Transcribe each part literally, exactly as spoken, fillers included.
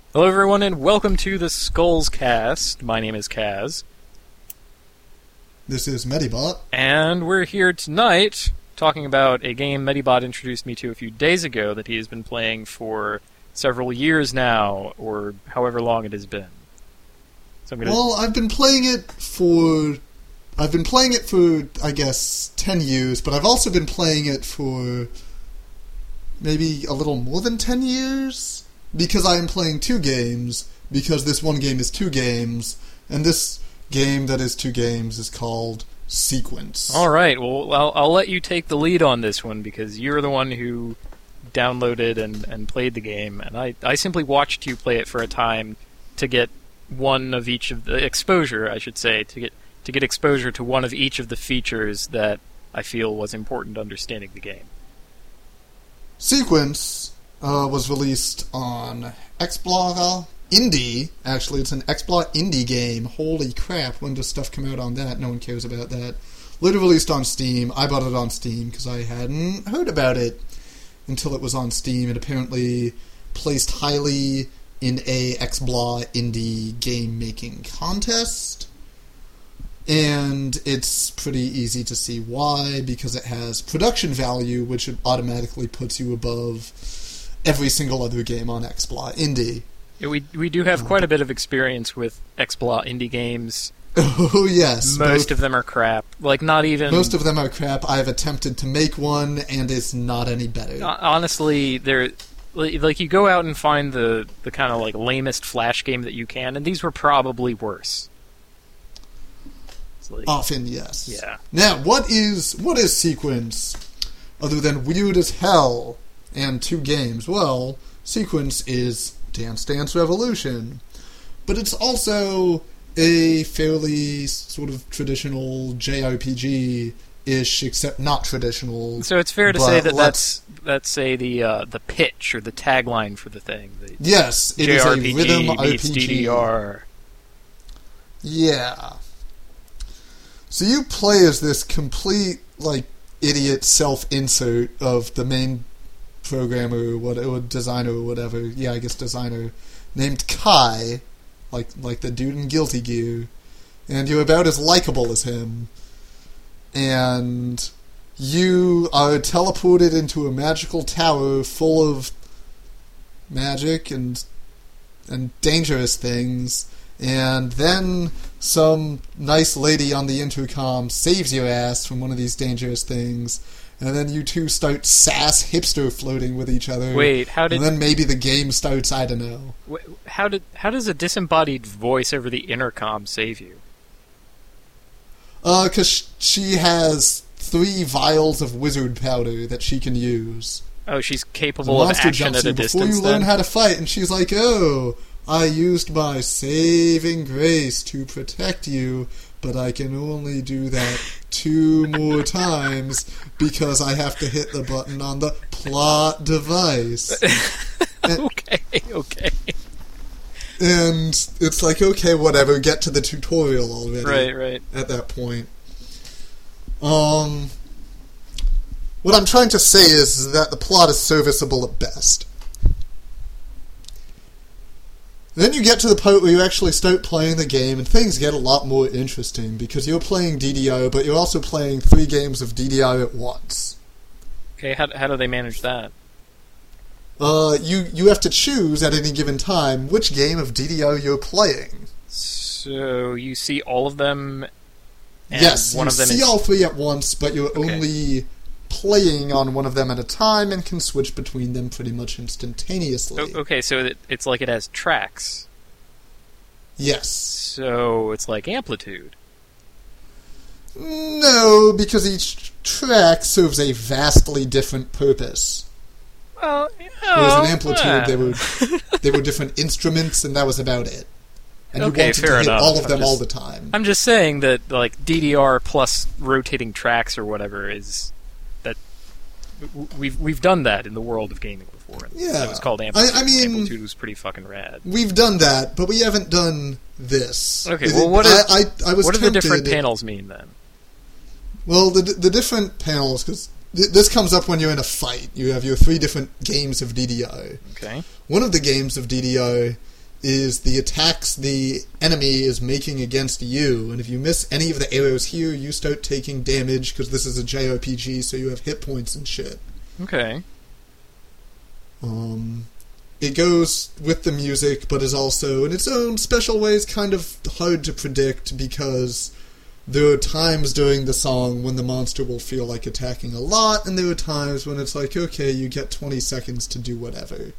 Hello everyone and welcome to the Skulls Cast. My name is Kaz. This is Medibot. And we're here tonight talking about a game Medibot introduced me to a few days ago that he has been playing for several years now, or however long it has been. So I'm gonna... Well, I've been playing it for... I've been playing it for, I guess, ten years, but I've also been playing it for maybe a little more than ten years? Because I am playing two games, because this one game is two games, and this game that is two games is called Sequence. Alright, well, I'll, I'll let you take the lead on this one, because you're the one who downloaded and, and played the game, and I, I simply watched you play it for a time to get one of each of the... exposure, I should say, to get to get exposure to one of each of the features that I feel was important to understanding the game. Sequence uh, was released on Explorer Indie. Actually, it's an Explorer Indie game. Holy crap, when does stuff come out on that? No one cares about that. Later released on Steam. I bought it on Steam because I hadn't heard about it until it was on Steam. It apparently placed highly in a Explorer Indie game-making contest. And it's pretty easy to see why, because it has production value, which it automatically puts you above every single other game on Explorer Indie. Yeah, we we do have quite a bit of experience with Explorer Indie games. Oh, yes. Most both, of them are crap. Like, not even... Most of them are crap. I've attempted to make one, and it's not any better. Honestly, they're... Like, you go out and find the, the kind of, like, lamest Flash game that you can, and these were probably worse. Like, often, yes. Yeah. Now, what is what is Sequence other than weird as hell and two games? Well, Sequence is Dance Dance Revolution, but it's also a fairly sort of traditional J R P G-ish, except not traditional. So it's fair to say that that's that's say the uh, the pitch or the tagline for the thing. The yes, it J R P G is a rhythm meets R P G. D D R. Yeah. So you play as this complete, like, idiot self-insert of the main programmer or, what, or designer or whatever. Yeah, I guess designer. Named Kai, like like the dude in Guilty Gear. And you're about as likable as him. And you are teleported into a magical tower full of magic and and dangerous things. And then some nice lady on the intercom saves your ass from one of these dangerous things, and then you two start sass hipster floating with each other. Wait, how did... And then maybe the game starts, I don't know. How did how does a disembodied voice over the intercom save you? Uh, because she has three vials of wizard powder that she can use. Oh, she's capable of action at a distance, before you then? learn how to fight, and she's like, oh... I used my saving grace to protect you, but I can only do that two more times because I have to hit the button on the plot device. And, okay, okay. And it's like, okay, whatever, get to the tutorial already. Right, right. At that point. Um, what I'm trying to say is that the plot is serviceable at best. Then you get to the point where you actually start playing the game, and things get a lot more interesting, because you're playing D D R, but you're also playing three games of D D R at once. Okay, how how do they manage that? Uh, you, you have to choose at any given time which game of D D R you're playing. So you see all of them, and yes, one you of them see is... all three at once, but you're okay. only playing on one of them at a time and can switch between them pretty much instantaneously. O- okay, so it, it's like it has tracks. Yes. So it's like Amplitude. No, because each track serves a vastly different purpose. Well, Whereas oh, in Amplitude, yeah. they were they were different instruments, and that was about it. And okay, you wanted fair to hit enough. all of them I'm just, all the time. I'm just saying that, like, D D R plus rotating tracks or whatever is... We've we've done that in the world of gaming before. Yeah, it was called Amplitude. I, I mean, Amplitude was pretty fucking rad. We've done that, but we haven't done this. Okay, well, what, are, I, I, I was what do the different tempted- panels mean then? Well, the the different panels, because th- this comes up when you're in a fight. You have your three different games of D D R. Okay. One of the games of D D R is the attacks the enemy is making against you, and if you miss any of the arrows here, you start taking damage, because this is a J R P G, so you have hit points and shit. Okay. Um, it goes with the music, but is also, in its own special ways, kind of hard to predict, because there are times during the song when the monster will feel like attacking a lot, and there are times when it's like, okay, you get twenty seconds to do whatever.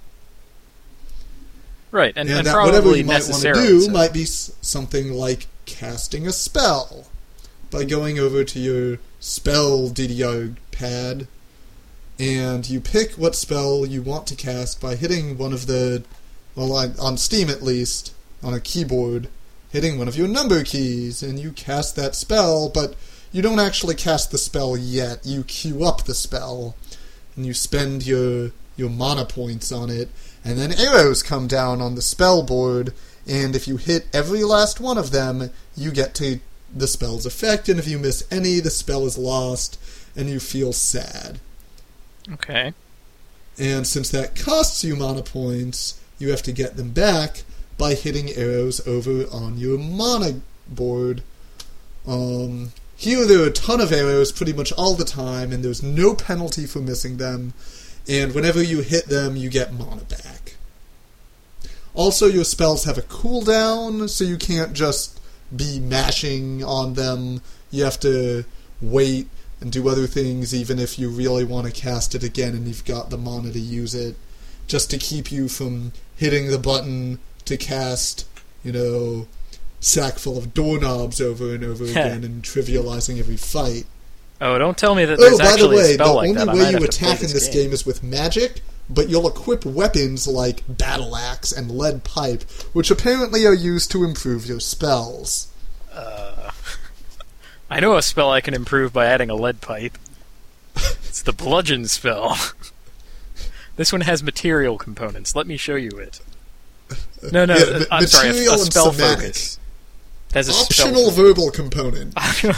Right, and, and, and that probably whatever you might want to do so. might be s- something like casting a spell by going over to your spell D D R pad, and you pick what spell you want to cast by hitting one of the, well, on Steam at least, on a keyboard, hitting one of your number keys, and you cast that spell, but you don't actually cast the spell yet. You queue up the spell, and you spend your your mana points on it, and then arrows come down on the spell board, and if you hit every last one of them, you get to the spell's effect, and if you miss any, the spell is lost, and you feel sad. Okay. And since that costs you mana points, you have to get them back by hitting arrows over on your mana board. Um, here there are a ton of arrows pretty much all the time, and there's no penalty for missing them. And whenever you hit them, you get mana back. Also, your spells have a cooldown, so you can't just be mashing on them. You have to wait and do other things, even if you really want to cast it again and you've got the mana to use it, just to keep you from hitting the button to cast, you know, sack full of doorknobs over and over again and trivializing every fight. Oh, don't tell me that there's oh, by actually the way, a spell the like only that. way you attack in this game. game is with magic, but you'll equip weapons like battle axe and lead pipe, which apparently are used to improve your spells. Uh, I know a spell I can improve by adding a lead pipe. It's the bludgeon spell. This one has material components. Let me show you it. No, no, yeah, I'm sorry, a, a spell focus. Has a optional spell verbal component.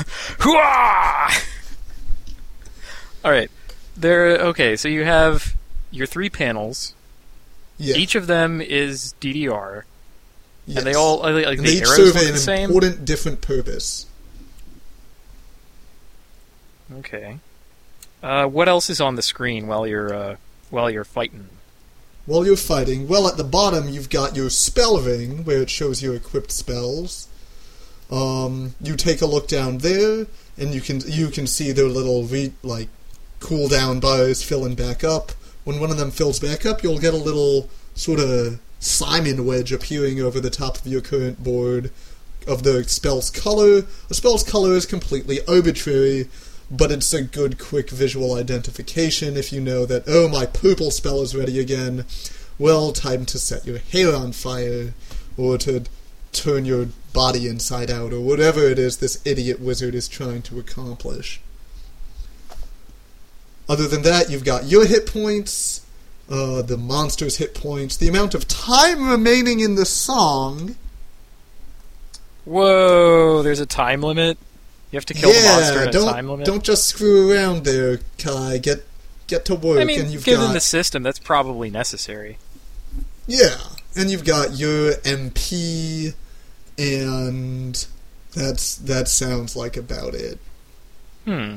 Hooah! All right, there. Okay, so you have your three panels. Yeah. Each of them is D D R, yes. and they all like and the they each arrows serve look an the same. Important different purpose. Okay. Uh, what else is on the screen while you're uh, while you're fighting? While you're fighting, well, at the bottom you've got your spell ring, where it shows your equipped spells. Um, you take a look down there, and you can you can see their little re- like cooldown bars filling back up. When one of them fills back up, you'll get a little sort of Simon wedge appearing over the top of your current board of the spell's color. The spell's color is completely arbitrary, but it's a good, quick visual identification if you know that, oh, my purple spell is ready again. Well, time to set your hair on fire, or to turn your body inside out, or whatever it is this idiot wizard is trying to accomplish. Other than that, you've got your hit points, uh, the monster's hit points, the amount of time remaining in the song. Whoa, there's a time limit? You have to kill yeah, the monster in a don't, time limit? don't just screw around there, Kai. Get get to work. I mean, and you've given got, the system, that's probably necessary. Yeah, and you've got your M P, and that's that sounds like about it. Hmm.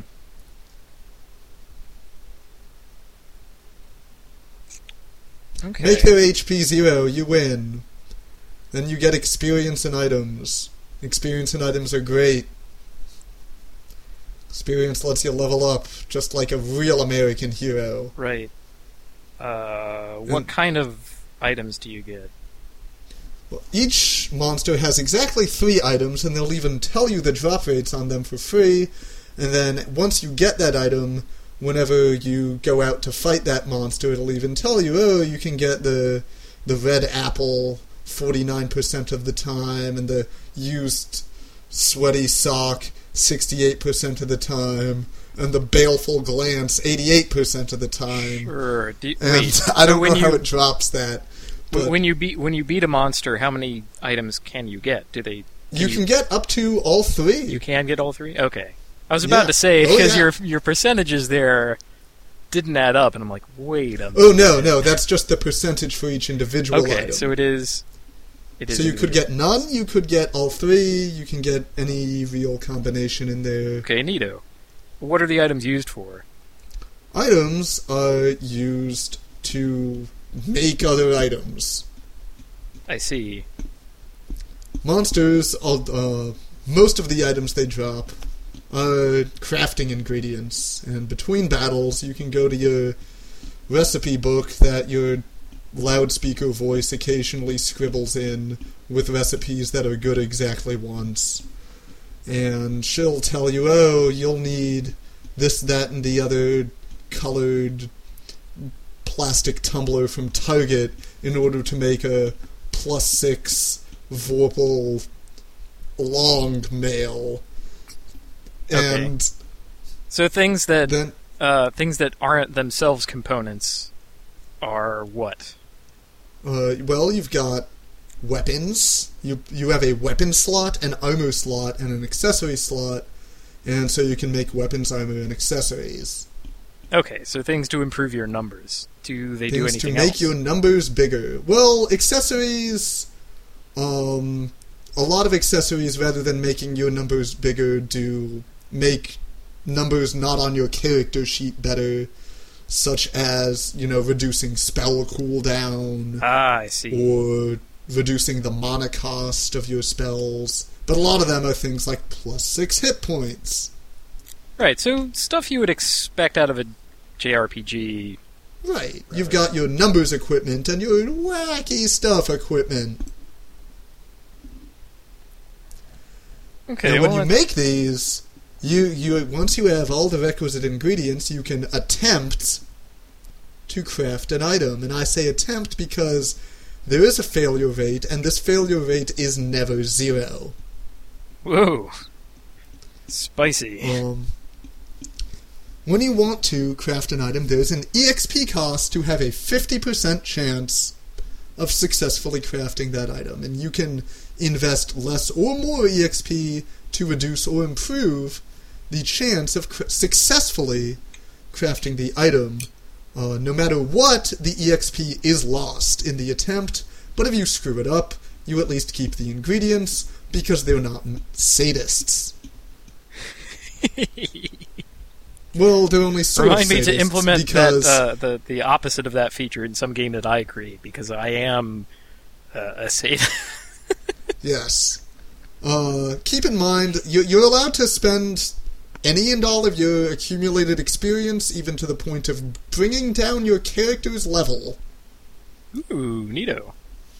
Okay. Make their H P zero, you win. Then you get experience and items. Experience and items are great. Experience lets you level up, just like a real American hero. Right. Uh, what and, kind of items do you get? Well, each monster has exactly three items, and they'll even tell you the drop rates on them for free. And then once you get that item, whenever you go out to fight that monster, it'll even tell you, oh, you can get the the red apple forty-nine percent of the time, and the used sweaty sock sixty-eight percent of the time, and the baleful glance eighty-eight percent of the time. Sure. Do you, and wait, I don't so know you, how it drops that. But when you beat when you beat a monster, how many items can you get? Do they? Can you, you can get up to all three. You can get all three? Okay. I was about yeah. to say, because oh, yeah. your your percentages there didn't add up, and I'm like, wait a minute. Oh, no, no, that's just the percentage for each individual okay, item. so it is It is So you a could medium. get none, you could get all three, you can get any real combination in there. Okay, neato. What are the items used for? Items are used to make other items. I see. Monsters, uh, most of the items they drop are crafting ingredients, and between battles you can go to your recipe book that your loudspeaker voice occasionally scribbles in with recipes that are good exactly once. And she'll tell you, oh, you'll need this, that, and the other colored plastic tumbler from Target in order to make a plus six Vorpal long mail. Okay. And So things that then uh, things that aren't themselves components are what? Uh, well, you've got weapons. You you have a weapon slot, an armor slot, and an accessory slot, and so you can make weapons, armor, and accessories. Okay, so things to improve your numbers. Do they do Things anything to make else? your numbers bigger. Well, accessories. Um, a lot of accessories, rather than making your numbers bigger, do make numbers not on your character sheet better, such as, you know, reducing spell cooldown, Ah, I see. or reducing the mana cost of your spells. But a lot of them are things like plus six hit points. Right, so stuff you would expect out of a J R P G. Right. You've got your numbers equipment and your wacky stuff equipment. Okay, and when well, you make these, you you once you have all the requisite ingredients, you can attempt to craft an item. And I say attempt because there is a failure rate, and this failure rate is never zero. whoa. Spicy. Um, when you want to craft an item, there's an E X P cost to have a fifty percent chance of successfully crafting that item. And you can invest less or more E X P to reduce or improve the chance of cr- successfully crafting the item. Uh, no matter what, the E X P is lost in the attempt, but if you screw it up, you at least keep the ingredients, because they're not sadists. Well, they're only sort Remind of me to sadists, implement because that uh, the the opposite of that feature in some game that I create, because I am uh, a sadist. yes. Uh, keep in mind, you're, you're allowed to spend any and all of your accumulated experience, even to the point of bringing down your character's level. Ooh, neato.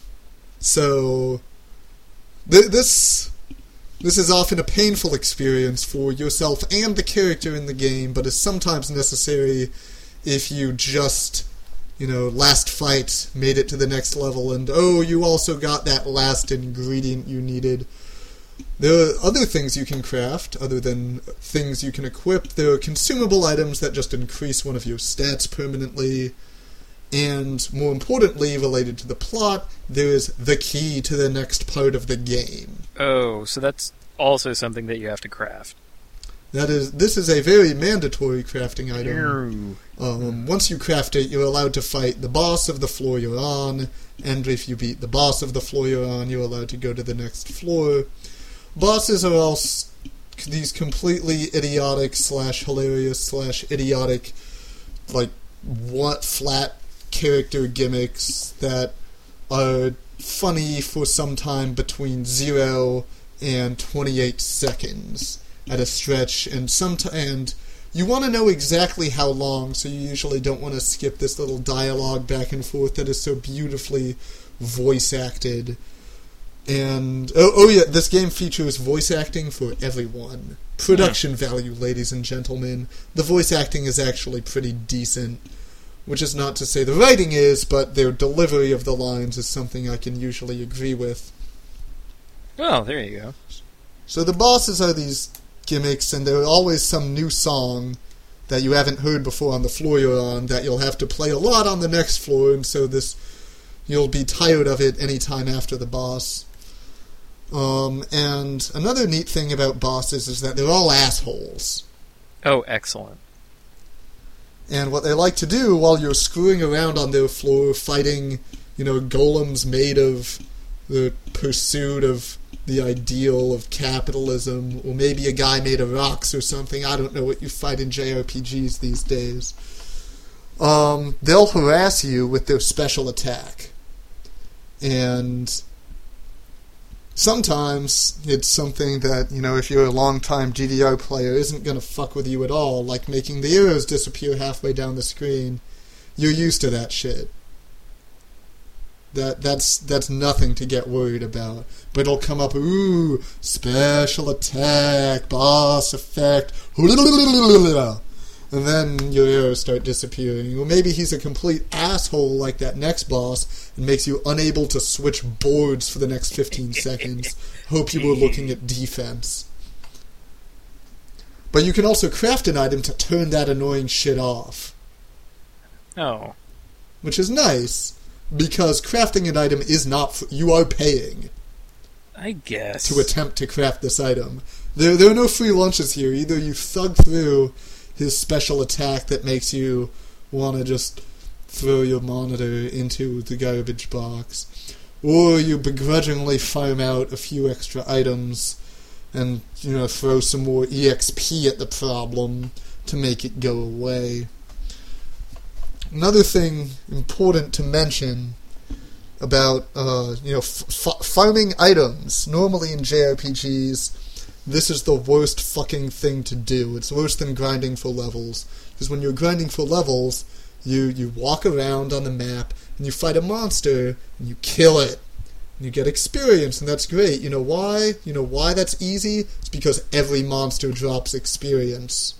So, th- this this is often a painful experience for yourself and the character in the game, but is sometimes necessary if you just, you know, last fight made it to the next level, and oh, you also got that last ingredient you needed. There are other things you can craft, other than things you can equip. There are consumable items that just increase one of your stats permanently. And, more importantly, related to the plot, there is the key to the next part of the game. Oh, so that's also something that you have to craft. That is, this is a very mandatory crafting item. Um, once you craft it, you're allowed to fight the boss of the floor you're on, and if you beat the boss of the floor you're on, you're allowed to go to the next floor. Bosses are all s- these completely idiotic slash hilarious slash idiotic, like, what flat character gimmicks that are funny for some time between zero and twenty-eight seconds at a stretch, and some t- and you want to know exactly how long, so you usually don't want to skip this little dialogue back and forth that is so beautifully voice acted. And oh, oh yeah, this game features voice acting for everyone. Production value, ladies and gentlemen. The voice acting is actually pretty decent. Which is not to say the writing is, but their delivery of the lines is something I can usually agree with. Well, there you go. So the bosses are these gimmicks, and there are always some new song that you haven't heard before on the floor you're on that you'll have to play a lot on the next floor, and so this you'll be tired of it any time after the boss. Um, and another neat thing about bosses is that they're all assholes. Oh, excellent. And what they like to do while you're screwing around on their floor fighting, you know, golems made of the pursuit of the ideal of capitalism, or maybe a guy made of rocks or something. I don't know what you fight in J R P Gs these days. Um, they'll harass you with their special attack. And sometimes it's something that, you know, if you're a long-time G D R player, isn't going to fuck with you at all, like making the arrows disappear halfway down the screen. You're used to that shit. That that's that's nothing to get worried about. But it'll come up, ooh, special attack, boss effect, and then your arrows start disappearing. Or maybe he's a complete asshole like that next boss and makes you unable to switch boards for the next fifteen seconds. Hope you were looking at defense. But you can also craft an item to turn that annoying shit off. Oh. Which is nice, because crafting an item is not... F- you are paying. I guess. To attempt to craft this item. There, there are no free lunches here. Either you thug through his special attack that makes you want to just throw your monitor into the garbage box, or you begrudgingly farm out a few extra items and, you know, throw some more E X P at the problem to make it go away. Another thing important to mention about, uh, you know, f- f- farming items. Normally in J R P Gs, this is the worst fucking thing to do. It's worse than grinding for levels. Because when you're grinding for levels, you, you walk around on the map, and you fight a monster, and you kill it. And you get experience, and that's great. You know why? You know why that's easy? It's because every monster drops experience.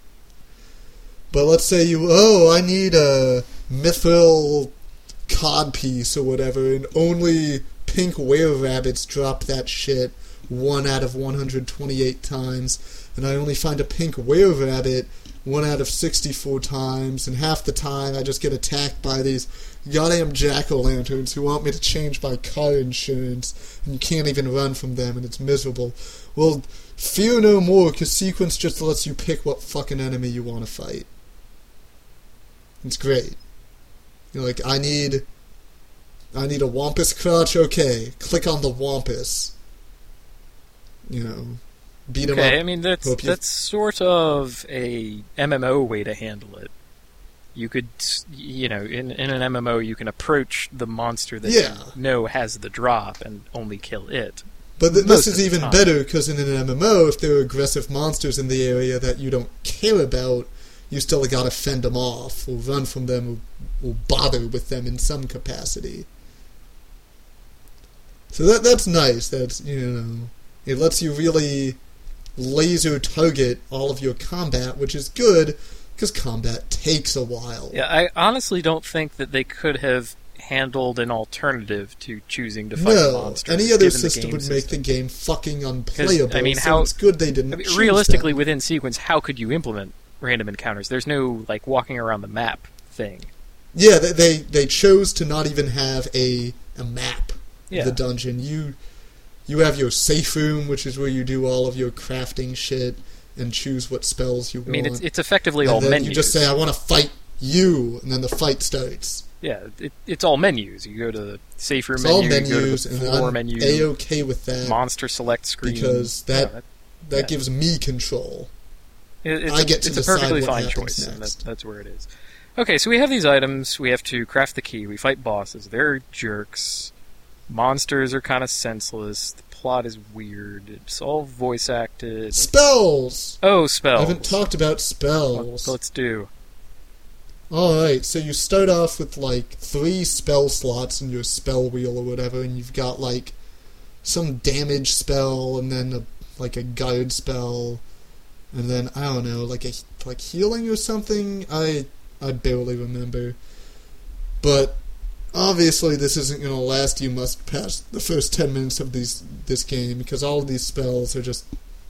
But let's say you, oh, I need a mithril codpiece or whatever, and only pink were-rabbits drop that shit one out of one hundred twenty-eight times, and I only find a pink were-rabbit one out of sixty-four times, and half the time I just get attacked by these goddamn jack-o'-lanterns who want me to change my car insurance, and you can't even run from them, and it's miserable. Well, fear no more, because Sequence just lets you pick what fucking enemy you want to fight. It's great. You're like, I need... I need a Wampus crotch? Okay, click on the Wampus. You know, beat him up. Okay, I mean, that's that's sort of a M M O way to handle it. You could, you know, in, in an M M O, you can approach the monster that yeah. you know has the drop and only kill it. But th- this is even better, because in an M M O, if there are aggressive monsters in the area that you don't care about, you still gotta fend them off, or run from them, or, or bother with them in some capacity. So that that's nice. That's, you know, it lets you really laser target all of your combat, which is good, because combat takes a while. Yeah, I honestly don't think that they could have handled an alternative to choosing to fight no, a monster. Any other system system would system. make the game fucking unplayable. I mean, so how, it's good they didn't. I mean, choose realistically, that. within Sequence, how could you implement random encounters? There's no like walking around the map thing. Yeah, they they, they chose to not even have a a map yeah. of the dungeon. You you have your safe room, which is where you do all of your crafting shit and choose what spells you I want. mean, it's it's effectively and all then menus. You just say, "I want to fight you," and then the fight starts. Yeah, it, it's all menus. You go to the safe room it's menu, all menus, you go to the floor and menu. I'm A-okay with that. Monster select screen. Because that yeah, that, that yeah. gives me control. It, it's I a, get to it's a decide perfectly what fine happens choice, and next. that, that's where it is. Okay, so we have these items. We have to craft the key. We fight bosses. They're jerks. Monsters are kind of senseless. The plot is weird. It's all voice acted. Spells! Oh, spells. I haven't talked about spells. What, let's do. Alright, so you start off with like three spell slots in your spell wheel or whatever, and you've got like some damage spell, and then a, like a guard spell, and then I don't know, like a like healing or something. I I barely remember, but obviously this isn't going to last you much past the first ten minutes of these this game, because all of these spells are just,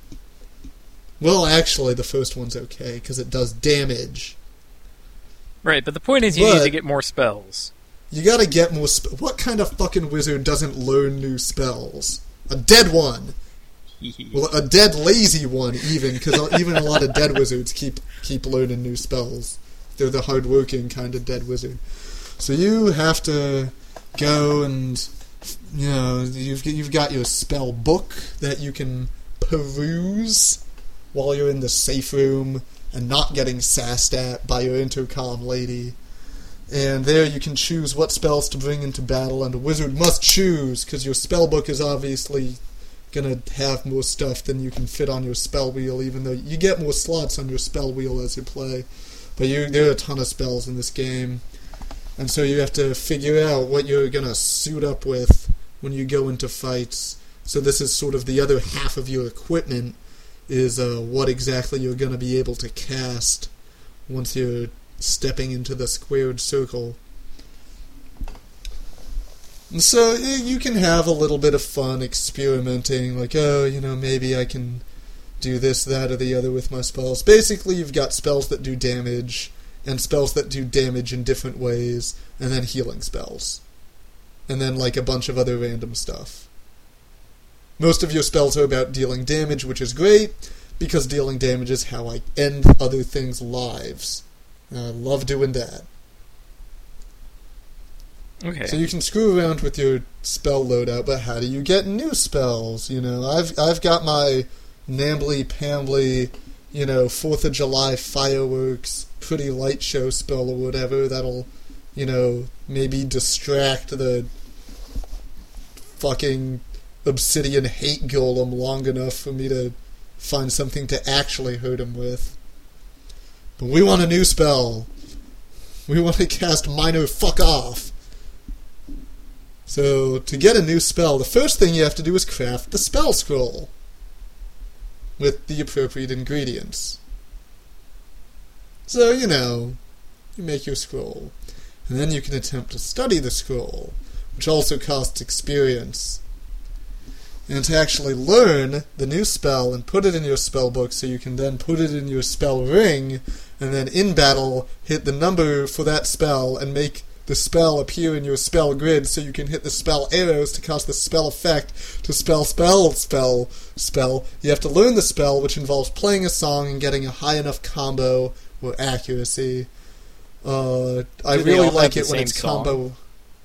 well, actually the first one's okay because it does damage. Right, but the point is you but need to get more spells. You gotta get more sp- What kind of fucking wizard doesn't learn new spells? A dead one! Well, a dead lazy one, even, because even a lot of dead wizards keep keep learning new spells. They're the hard-working kind of dead wizard. So you have to go and you know, you've you've got your spell book that you can peruse while you're in the safe room and not getting sassed at by your intercom lady. And there you can choose what spells to bring into battle, and a wizard must choose, because your spell book is obviously going to have more stuff than you can fit on your spell wheel, even though you get more slots on your spell wheel as you play. But you, there are a ton of spells in this game, and so you have to figure out what you're going to suit up with when you go into fights. So this is sort of the other half of your equipment, is uh, what exactly you're going to be able to cast once you're stepping into the squared circle. And so you can have a little bit of fun experimenting, like, oh, you know, maybe I can do this, that, or the other with my spells. Basically, you've got spells that do damage, and spells that do damage in different ways, and then healing spells. And then, like, a bunch of other random stuff. Most of your spells are about dealing damage, which is great, because dealing damage is how I end other things' lives. And I love doing that. Okay. So you can screw around with your spell loadout, but how do you get new spells? You know, I've I've got my Nambly Pambly, you know, Fourth of July fireworks, pretty light show spell or whatever that'll, you know, maybe distract the fucking obsidian hate golem long enough for me to find something to actually hurt him with. But we want a new spell. We want to cast Minor Fuck Off. So, to get a new spell, the first thing you have to do is craft the spell scroll with the appropriate ingredients. So, you know, you make your scroll. And then you can attempt to study the scroll, which also costs experience. And to actually learn the new spell and put it in your spell book so you can then put it in your spell ring, and then in battle hit the number for that spell and make the spell appear in your spell grid so you can hit the spell arrows to cast the spell effect to spell spell spell spell. You have to learn the spell, which involves playing a song and getting a high enough combo or accuracy. Uh, I Do they really all like have it the when same it's combo. song?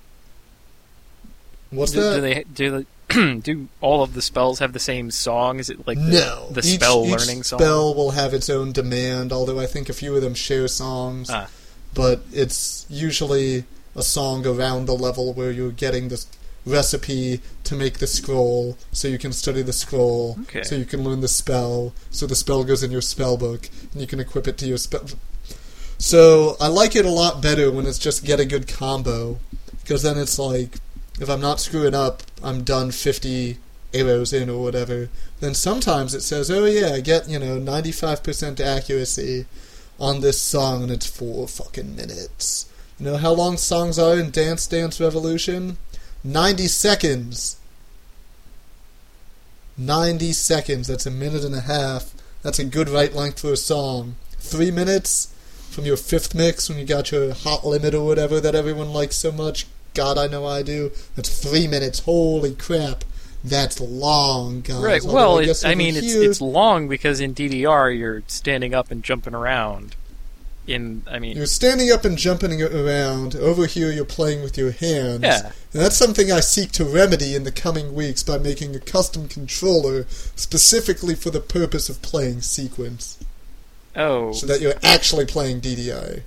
What's do, that? do they do the do all of the spells have the same song? Is it like the, no. the each, spell each learning song? spell will have its own demand, although I think a few of them share songs. Ah. But it's usually a song around the level where you're getting this recipe to make the scroll, so you can study the scroll, okay. so you can learn the spell, so the spell goes in your spell book, and you can equip it to your spell. So I like it a lot better when it's just get a good combo, because then it's like, if I'm not screwing up, I'm done fifty arrows in or whatever. Then sometimes it says, oh yeah, get, you know, ninety-five percent accuracy on this song, and it's four fucking minutes. You know how long songs are in Dance Dance Revolution? ninety seconds. ninety seconds. That's a minute and a half. That's a good right length for a song. Three minutes from your fifth mix when you got your hot limit or whatever that everyone likes so much. God, I know I do. That's three minutes. Holy crap. That's long, guys. Right, Although well, I, it, guess I over mean, it's here- it's long because in D D R you're standing up and jumping around. In, I mean... You're standing up and jumping around. Over here you're playing with your hands. Yeah. And that's something I seek to remedy in the coming weeks by making a custom controller specifically for the purpose of playing sequence. Oh. So that you're actually playing D D I.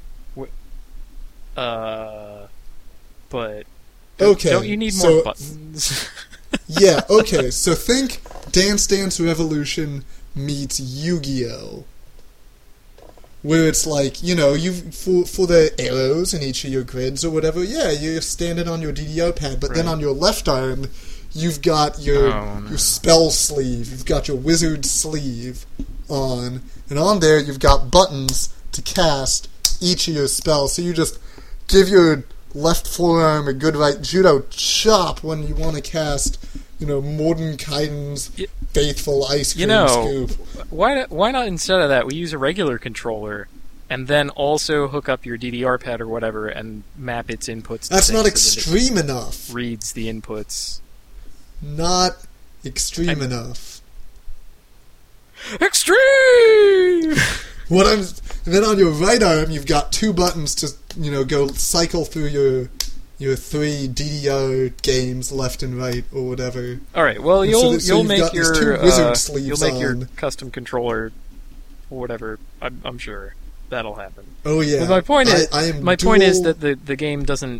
Uh... But... Don't, Okay. Don't you need so, more buttons? Yeah, okay. So think Dance Dance Revolution meets Yu-Gi-Oh! Where it's like, you know, you for for the arrows in each of your grids or whatever, yeah, you're standing on your D D O pad, but then Right. on your left arm, you've got your Oh, no. your spell sleeve, you've got your wizard sleeve on, and on there you've got buttons to cast each of your spells. So you just give your left forearm a good right judo chop when you want to cast, you know, Mordenkainen's Y- faithful ice cream You know, scoop. why why not instead of that we use a regular controller and then also hook up your D D R pad or whatever and map its inputs to That's things not so that extreme enough. it reads the inputs. Not extreme I'm- enough. Extreme! What I'm, and then on your right arm, you've got two buttons to, you know, go cycle through your your three D D O games left and right or whatever. All right. Well, And you'll so that- so you'll you've make got these two your wizard uh, sleeves you'll make your on. custom controller or whatever. I'm, I'm sure that'll happen. Oh yeah. But my point is, I, I am my point is dual- that the the game doesn't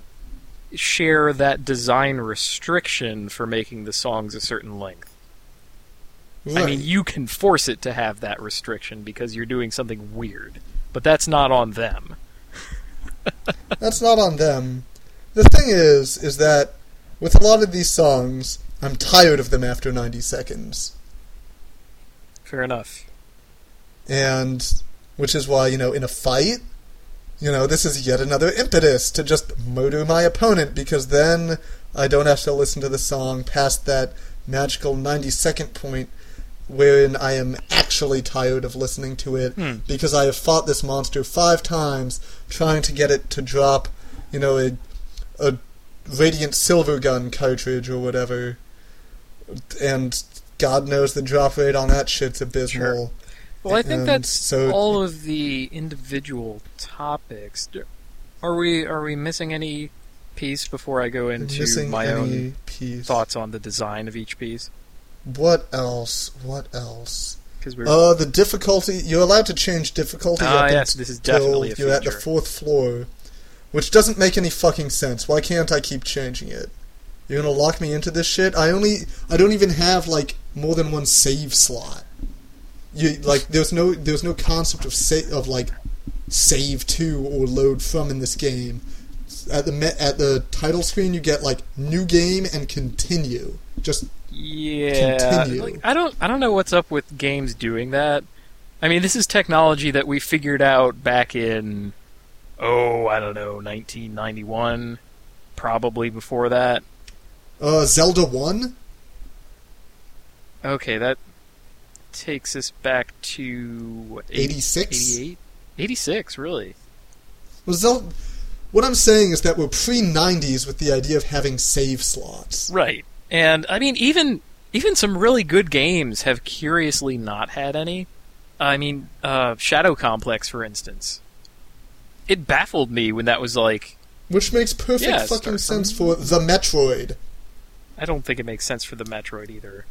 share that design restriction for making the songs a certain length. Right. I mean, you can force it to have that restriction because you're doing something weird, but that's not on them. That's not on them. The thing is, is that with a lot of these songs, I'm tired of them after ninety seconds. Fair enough. And, which is why, you know, in a fight, you know, this is yet another impetus to just murder my opponent, because then I don't have to listen to the song past that magical ninety second point wherein I am actually tired of listening to it, Hmm. because I have fought this monster five times trying to get it to drop, you know, a, a Radiant Silver Gun cartridge or whatever, and God knows the drop rate on that shit's abysmal. Sure. Well, I think And that's so- all of the individual topics. Are we are we missing any piece before I go into Missing my any own piece. thoughts on the design of each piece? What else? What else? Because we're Uh, the difficulty. You're allowed to change difficulty Ah, up yes, this is until definitely a you're at the feature. fourth floor, which doesn't make any fucking sense. Why can't I keep changing it? You're gonna lock me into this shit? I only. I don't even have like more than one save slot. You like. There's no. There's no concept of sa- of like save to or load from in this game. At the me- at the title screen, you get like new game and continue. Just yeah. continue. Like, I don't I don't know what's up with games doing that. I mean, this is technology that we figured out back in oh I don't know nineteen ninety-one, probably before that. uh, Zelda one. Okay, that takes us back to what, eighty-six? eighty-eight? eighty-six, really. Well, Zelda, what I'm saying is that we're pre-nineties with the idea of having save slots. Right. And I mean even even some really good games have curiously not had any. I mean, uh, Shadow Complex, for instance. It baffled me when that was like, Which makes perfect Yeah, fucking start sense from- for the Metroid. I don't think it makes sense for the Metroid either.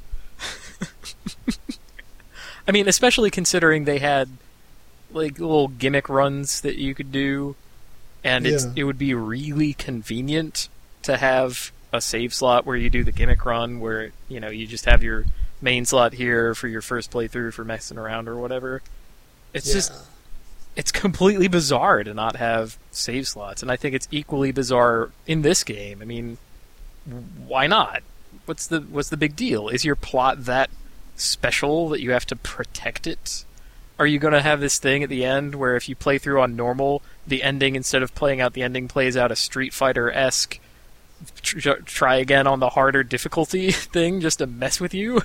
I mean, especially considering they had like little gimmick runs that you could do, and it's Yeah. it would be really convenient to have a save slot where you do the gimmick run, where you know you just have your main slot here for your first playthrough for messing around or whatever. It's Yeah. just it's completely bizarre to not have save slots, and I think it's equally bizarre in this game. I mean, why not? What's the what's the big deal? Is your plot that special that you have to protect it? Are you going to have this thing at the end where if you play through on normal, the ending, instead of playing out the ending, plays out a Street Fighter-esque tr- try again on the harder difficulty thing just to mess with you?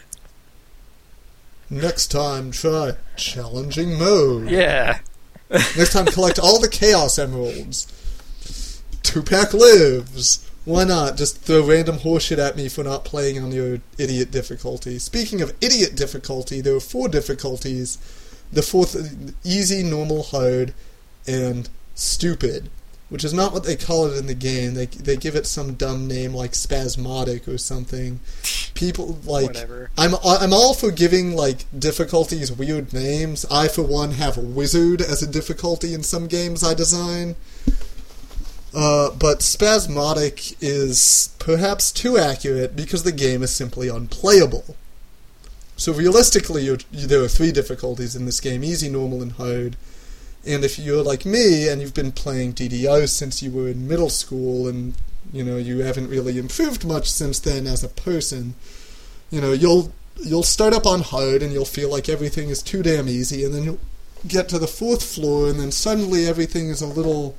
Next time, try challenging mode. Yeah. Next time, collect all the Chaos Emeralds. Two-pack lives. Why not? Just throw random horseshit at me for not playing on your idiot difficulty. Speaking of idiot difficulty, there are four difficulties. The fourth, easy, normal, hard, and stupid. Which is not what they call it in the game. They they give it some dumb name like spasmodic or something. People, like... Whatever. I'm I'm all for giving, like, difficulties weird names. I, for one, have wizard as a difficulty in some games I design. Uh, but spasmodic is perhaps too accurate because the game is simply unplayable. So realistically, you're, you, there are three difficulties in this game: easy, normal, and hard. And if you're like me and you've been playing D D O since you were in middle school, and you know you haven't really improved much since then as a person, you know you'll you'll start up on hard and you'll feel like everything is too damn easy, and then you'll get to the fourth floor and then suddenly everything is a little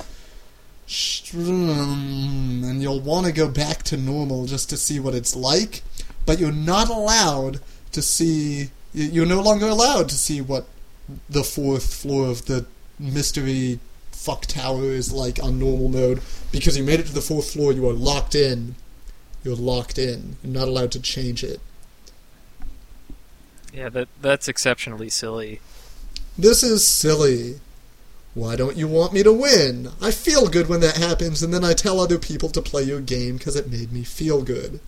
and you'll want to go back to normal just to see what it's like, but you're not allowed to see, you're no longer allowed to see what the fourth floor of the mystery fuck tower is like on normal mode, because you made it to the fourth floor. You are locked in. You're locked in. You're not allowed to change it. Yeah, that that's exceptionally silly. This is silly. Why don't you want me to win? I feel good when that happens, and then I tell other people to play your game because it made me feel good.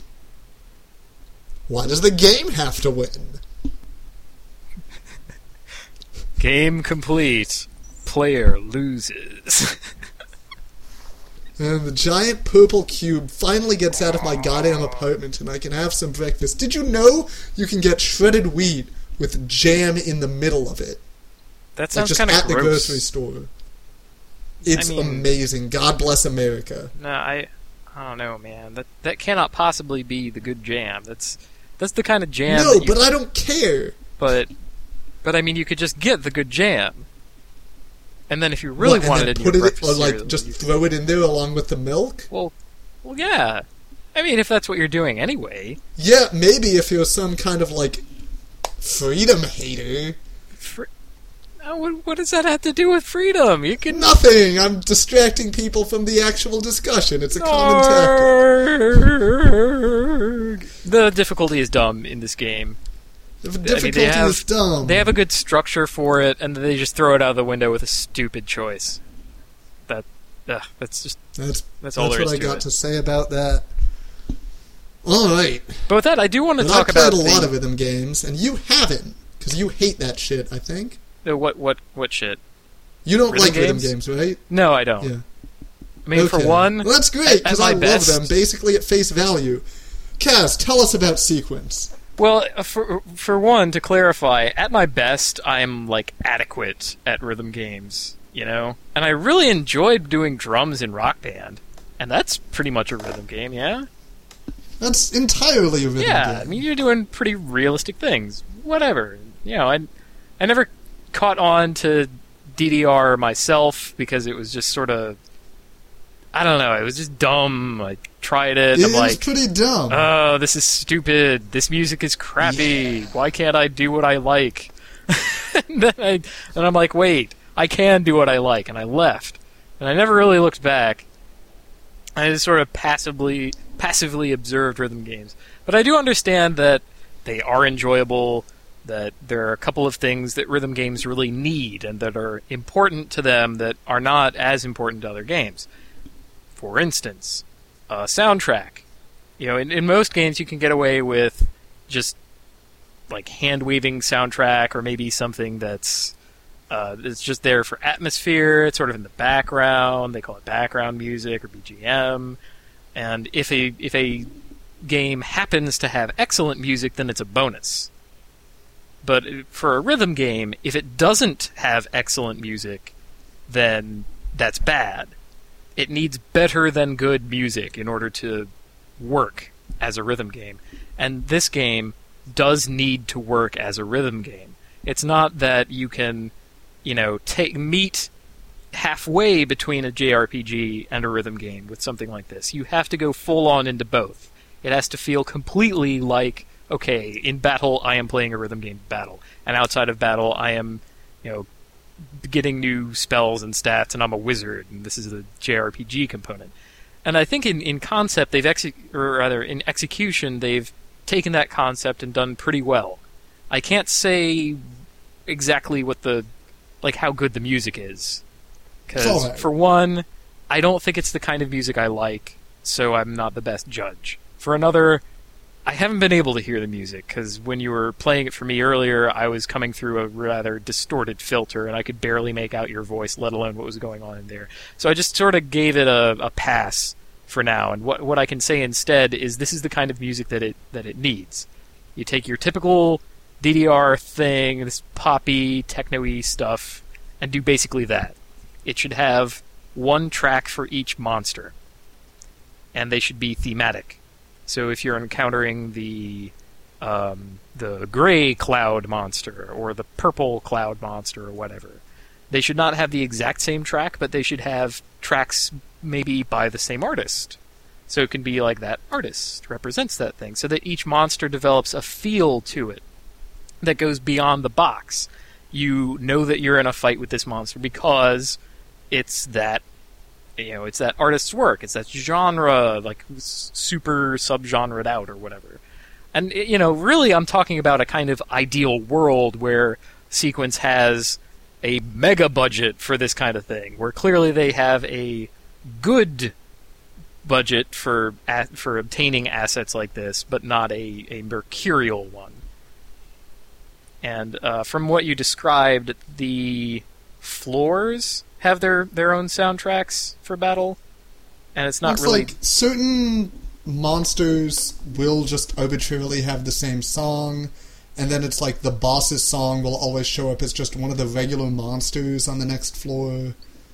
Why does the game have to win? Game complete. Player loses. And the giant purple cube finally gets out of my goddamn apartment and I can have some breakfast. Did you know you can get shredded wheat with jam in the middle of it? That sounds like kind of just gross. at the grocery store. It's I mean, amazing. God bless America. No, I, I don't know, man. That that cannot possibly be the good jam. That's that's the kind of jam. No, that you, but I don't care. But, but I mean, you could just get the good jam, and then if you really what, wanted and it, then in your put it, or breakfast like cereal, just you could- throw it in there along with the milk. Well, well, yeah. I mean, if that's what you're doing anyway. Yeah, maybe if you're some kind of like freedom hater. Fr- uh, what, what does that have to do with freedom? You can Nothing. I'm distracting people from the actual discussion. It's a common tactic. The difficulty is dumb in this game. The I mean, difficulty they have, is dumb. They have a good structure for it, and they just throw it out of the window with a stupid choice. That, ugh, that's just That's that's all that's there what is I to got it. to say about that. All right. But with that, I do want to But talk I played about a lot the, of rhythm games, and you haven't, because you hate that shit. I think the what what what shit. you don't Rhythm like games? rhythm games, right? No, I don't. Yeah. I mean, for Okay. one, well, that's at- great at because my I love best- them basically at face value. Kaz, tell us about Sequence. well, uh, for for one, to clarify, at my best, I'm like adequate at rhythm games, you know, and I really enjoyed doing drums in Rock Band, and that's pretty much a rhythm game, yeah. That's entirely a rhythm Yeah, game. I mean, you're doing pretty realistic things. Whatever. You know, I, I never caught on to D D R myself because it was just sort of, I don't know, it was just dumb. I tried it, it I'm is like, pretty dumb. oh, this is stupid. This music is crappy. Yeah. Why can't I do what I like? and, then I, and I'm like, wait, I can do what I like. And I left. And I never really looked back. I just sort of passively passively observed rhythm games. But I do understand that they are enjoyable, that there are a couple of things that rhythm games really need and that are important to them that are not as important to other games. For instance, a soundtrack. You know, in, in most games you can get away with just like hand-waving soundtrack or maybe something that's uh, it's just there for atmosphere. It's sort of in the background. They call it background music or B G M. And if a if a game happens to have excellent music, then it's a bonus. But for a rhythm game, if it doesn't have excellent music, then that's bad. It needs better than good music in order to work as a rhythm game. And this game does need to work as a rhythm game. It's not that you can, you know, take meet halfway between a J R P G and a rhythm game with something like this. You have to go full on into both. It has to feel completely like, okay, in battle I am playing a rhythm game battle, and outside of battle I am, you know, getting new spells and stats, and I'm a wizard, and this is the J R P G component. And I think in, in concept they've exe- or rather in execution they've taken that concept and done pretty well. I can't say exactly what the like how good the music is. Because, Alright. for one, I don't think it's the kind of music I like, so I'm not the best judge. For another, I haven't been able to hear the music, because when you were playing it for me earlier, I was coming through a rather distorted filter, and I could barely make out your voice, let alone what was going on in there. So I just sort of gave it a, a pass for now, and what what I can say instead is this is the kind of music that it that it needs. You take your typical D D R thing, this poppy, techno-y stuff, and do basically that. It should have one track for each monster, and they should be thematic. So if you're encountering the um, the gray cloud monster or the purple cloud monster or whatever, they should not have the exact same track, but they should have tracks maybe by the same artist. So it can be like that artist represents that thing, so that each monster develops a feel to it that goes beyond the box. You know that you're in a fight with this monster because it's that, you know, it's that artist's work. It's that genre, like super subgenred out or whatever. And, you know, really I'm talking about a kind of ideal world where Sequence has a mega budget for this kind of thing, where clearly they have a good budget for for obtaining assets like this, but not a, a mercurial one. And uh, from what you described, the floors have their, their own soundtracks for battle, and it's not it's really... like certain monsters will just arbitrarily have the same song, and then it's like the boss's song will always show up as just one of the regular monsters on the next floor.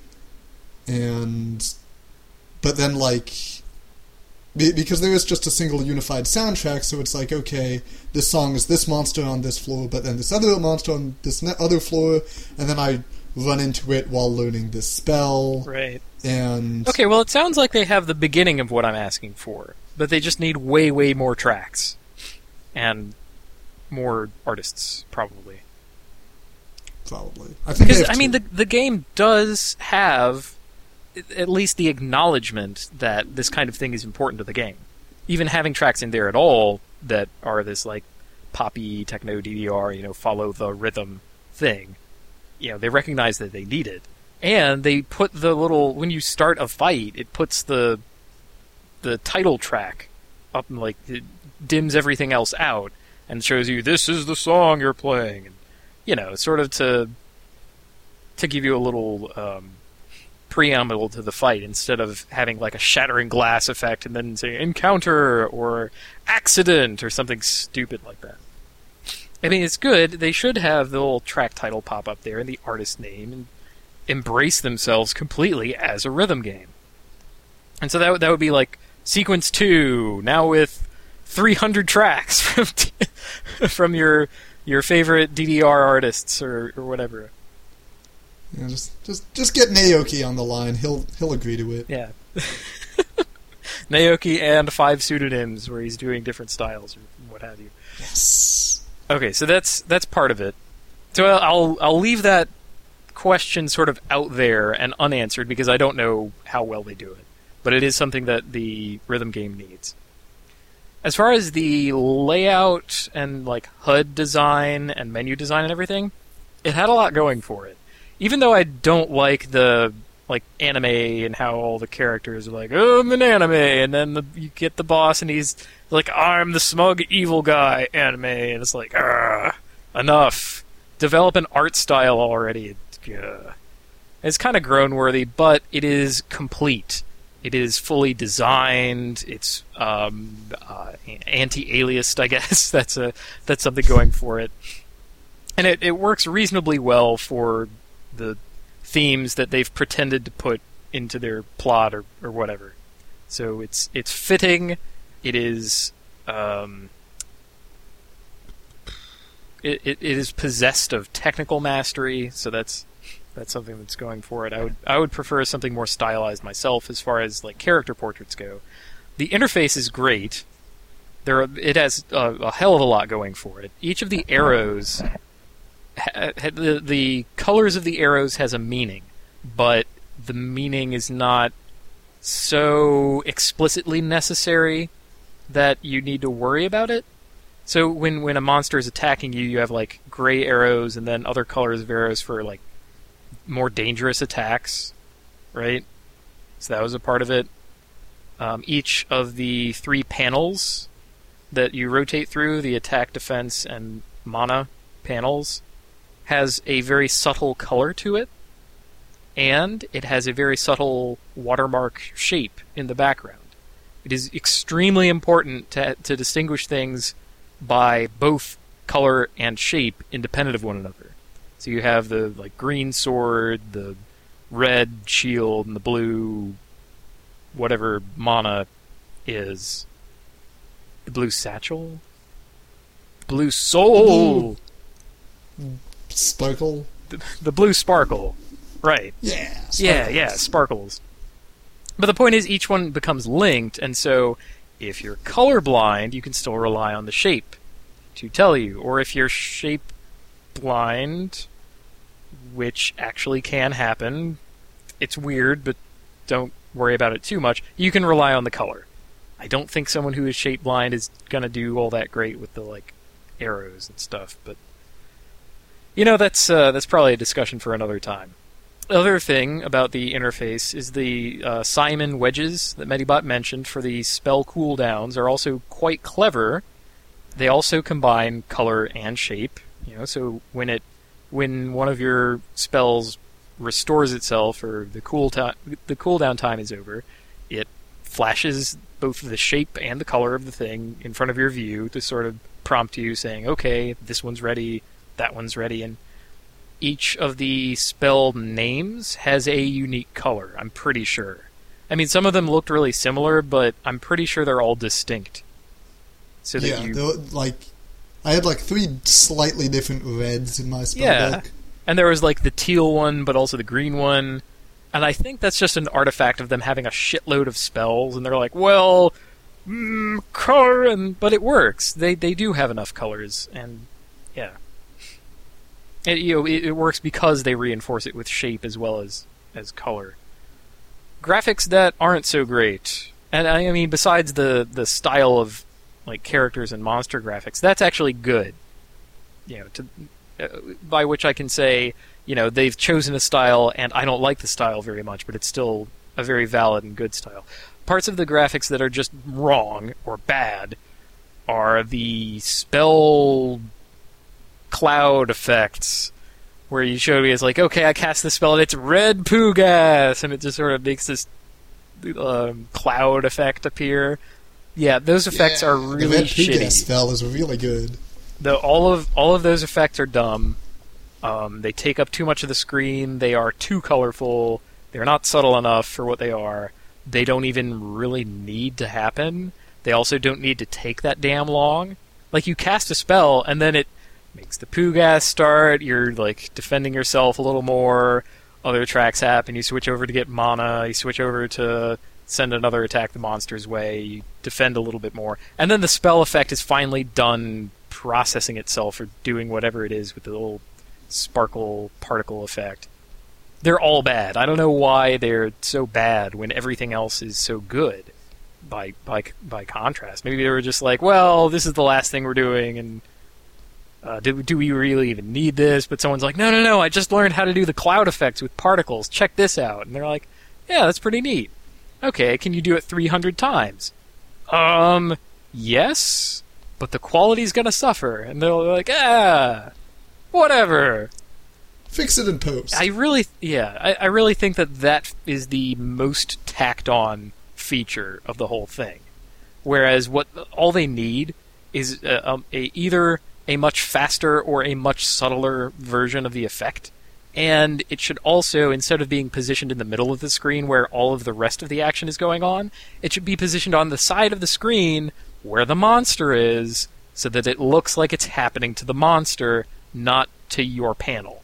And... But then, like... Because there is just a single unified soundtrack, so it's like, okay, this song is this monster on this floor, but then this other monster on this ne- other floor, and then I run into it while learning this spell. Right. And... Okay, well, it sounds like they have the beginning of what I'm asking for, but they just need way, way more tracks. And more artists, probably. Probably. I think Because, I mean, the the game does have... at least the acknowledgement that this kind of thing is important to the game. Even having tracks in there at all that are this, like, poppy, techno, D D R, you know, follow the rhythm thing, you know, they recognize that they need it. And they put the little... When you start a fight, it puts the the title track up and, like, it dims everything else out and shows you, this is the song you're playing. And, you know, sort of to to give you a little... Um, preamble to the fight, instead of having like a shattering glass effect and then say encounter or accident or something stupid like that. I mean, it's good. They should have the little track title pop up there and the artist name and embrace themselves completely as a rhythm game. And so that that would be like sequence two, now with three hundred tracks from from your your favorite D D R artists or, or whatever. Yeah, just, just, just get Naoki on the line. He'll, he'll agree to it. Yeah. Naoki and five pseudonyms where he's doing different styles or what have you. Yes. Okay, so that's that's part of it. So I'll I'll leave that question sort of out there and unanswered because I don't know how well they do it, but it is something that the rhythm game needs. As far as the layout and like H U D design and menu design and everything, it had a lot going for it. Even though I don't like the like anime and how all the characters are like, oh, I'm an anime, and then the, you get the boss and he's like, I'm the smug evil guy anime, and it's like, ah, enough. Develop an art style already. Ugh. It's kind of groan-worthy, but it is complete. It is fully designed. It's um, uh, anti-aliased, I guess. that's a that's something going for it, and it, it works reasonably well for the themes that they've pretended to put into their plot or, or whatever. So it's it's fitting. It is um, it, it it is possessed of technical mastery. So that's that's something that's going for it. I would I would prefer something more stylized myself as far as like character portraits go. The interface is great. There are, it has a, a hell of a lot going for it. Each of the arrows. The, the colors of the arrows has a meaning, but the meaning is not so explicitly necessary that you need to worry about it. So when, when a monster is attacking you, you have like gray arrows and then other colors of arrows for like more dangerous attacks, right? So that was a part of it. Um, each of the three panels that you rotate through, the attack, defense, and mana panels, has a very subtle color to it, and it has a very subtle watermark shape in the background. It is extremely important to, to distinguish things by both color and shape independent of one another. So you have the like green sword, the red shield, and the blue whatever mana is. The blue satchel? Blue soul! Blue sparkle? The, the blue sparkle. Right. Yeah. Sparkles. Yeah, yeah, sparkles. But the point is, each one becomes linked, and so if you're colorblind, you can still rely on the shape to tell you. Or if you're shape blind, which actually can happen, it's weird, but don't worry about it too much, you can rely on the color. I don't think someone who is shape blind is going to do all that great with the like arrows and stuff, but You know, that's uh, that's probably a discussion for another time. Other thing about the interface is the uh, Simon wedges that Medibot mentioned for the spell cooldowns are also quite clever. They also combine color and shape. You know, so when it when one of your spells restores itself or the cool time the cooldown time is over, it flashes both the shape and the color of the thing in front of your view to sort of prompt you, saying, "Okay, this one's ready, that one's ready," and each of the spell names has a unique color, I'm pretty sure. I mean, some of them looked really similar, but I'm pretty sure they're all distinct. So that yeah, you... were, like, I had like three slightly different reds in my spell yeah. deck. And there was like the teal one, but also the green one. And I think that's just an artifact of them having a shitload of spells, and they're like, well, mm, color, and but it works. They they do have enough colors, and yeah. It, you know, it, it works because they reinforce it with shape as well as, as color. Graphics that aren't so great. And I mean, besides the, the style of like characters and monster graphics, that's actually good. You know, to, uh, by which I can say, you know, they've chosen a style, and I don't like the style very much, but it's still a very valid and good style. Parts of the graphics that are just wrong or bad are the spell cloud effects, where you show me it's like, okay, I cast this spell and it's red poo gas, and it just sort of makes this um, cloud effect appear. Yeah, those effects yeah, are really the red shitty. poo gas spell is really good. The, all of all of those effects are dumb. Um, they take up too much of the screen. They are too colorful. They're not subtle enough for what they are. They don't even really need to happen. They also don't need to take that damn long. Like, you cast a spell, and then it makes the poo gas start, you're, like, defending yourself a little more, other tracks happen, you switch over to get mana, you switch over to send another attack the monster's way, you defend a little bit more, and then the spell effect is finally done processing itself or doing whatever it is with the little sparkle particle effect. They're all bad. I don't know why they're so bad when everything else is so good, by by by contrast. Maybe they were just like, well, this is the last thing we're doing, and Uh, do, do we really even need this? But someone's like, no, no, no, I just learned how to do the cloud effects with particles. Check this out. And they're like, yeah, that's pretty neat. Okay, can you do it three hundred times? Um, yes, but the quality's gonna suffer. And they're like, ah, whatever. Fix it in post. I really, yeah, I, I really think that that is the most tacked-on feature of the whole thing. Whereas what all they need is a, a, a either a much faster or a much subtler version of the effect. And it should also, instead of being positioned in the middle of the screen where all of the rest of the action is going on, it should be positioned on the side of the screen where the monster is, so that it looks like it's happening to the monster, not to your panel.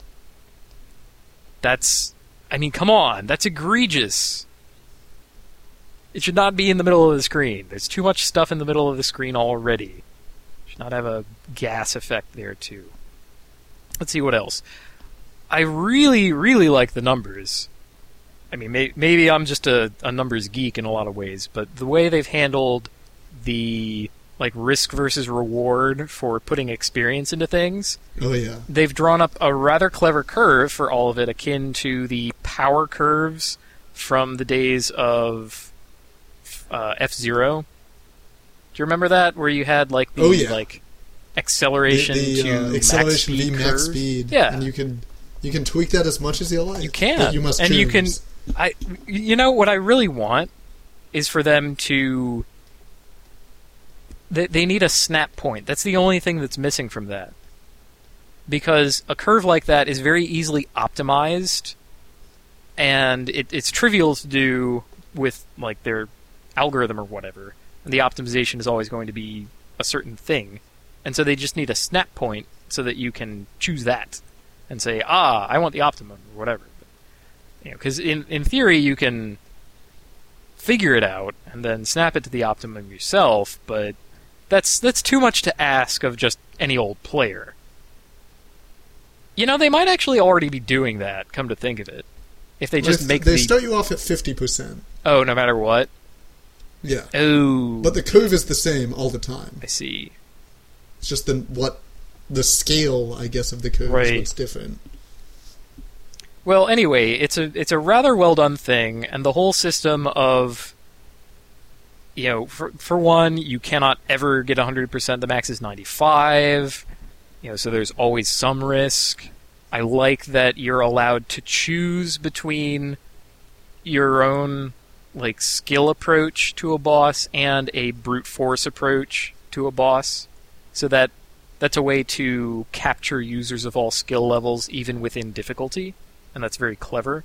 That's... I mean, come on, that's egregious. It should not be in the middle of the screen. There's too much stuff in the middle of the screen already. Not have a gas effect there too. Let's see what else. I really, really like the numbers. I mean, may- maybe I'm just a, a numbers geek in a lot of ways, but the way they've handled the like risk versus reward for putting experience into things. Oh yeah. They've drawn up a rather clever curve for all of it, akin to the power curves from the days of uh, F-Zero. Do you remember that, where you had like the oh, yeah. like acceleration the, the, to uh, max acceleration speed v curve? max speed? Yeah, and you can you can tweak that as much as you like. You can, but you must and choose. you can. I you know what I really want is for them to. They they need a snap point. That's the only thing that's missing from that. Because a curve like that is very easily optimized, and it, it's trivial to do with like their algorithm or whatever. The optimization is always going to be a certain thing. And so they just need a snap point so that you can choose that and say, ah, I want the optimum, or whatever. You know, because in, in theory, you can figure it out and then snap it to the optimum yourself, but that's that's too much to ask of just any old player. You know, they might actually already be doing that, come to think of it. If they just if make they the... start you off at fifty percent. Oh, no matter what? Yeah. Oh. But the curve is the same all the time. I see. It's just the what the scale, I guess, of the code Right. is what's different. Well, anyway, it's a it's a rather well done thing, and the whole system of, you know, for for one, you cannot ever get one hundred percent. The max is ninety-five. You know, so there's always some risk. I like that you're allowed to choose between your own like skill approach to a boss and a brute force approach to a boss, so that that's a way to capture users of all skill levels even within difficulty, and that's very clever.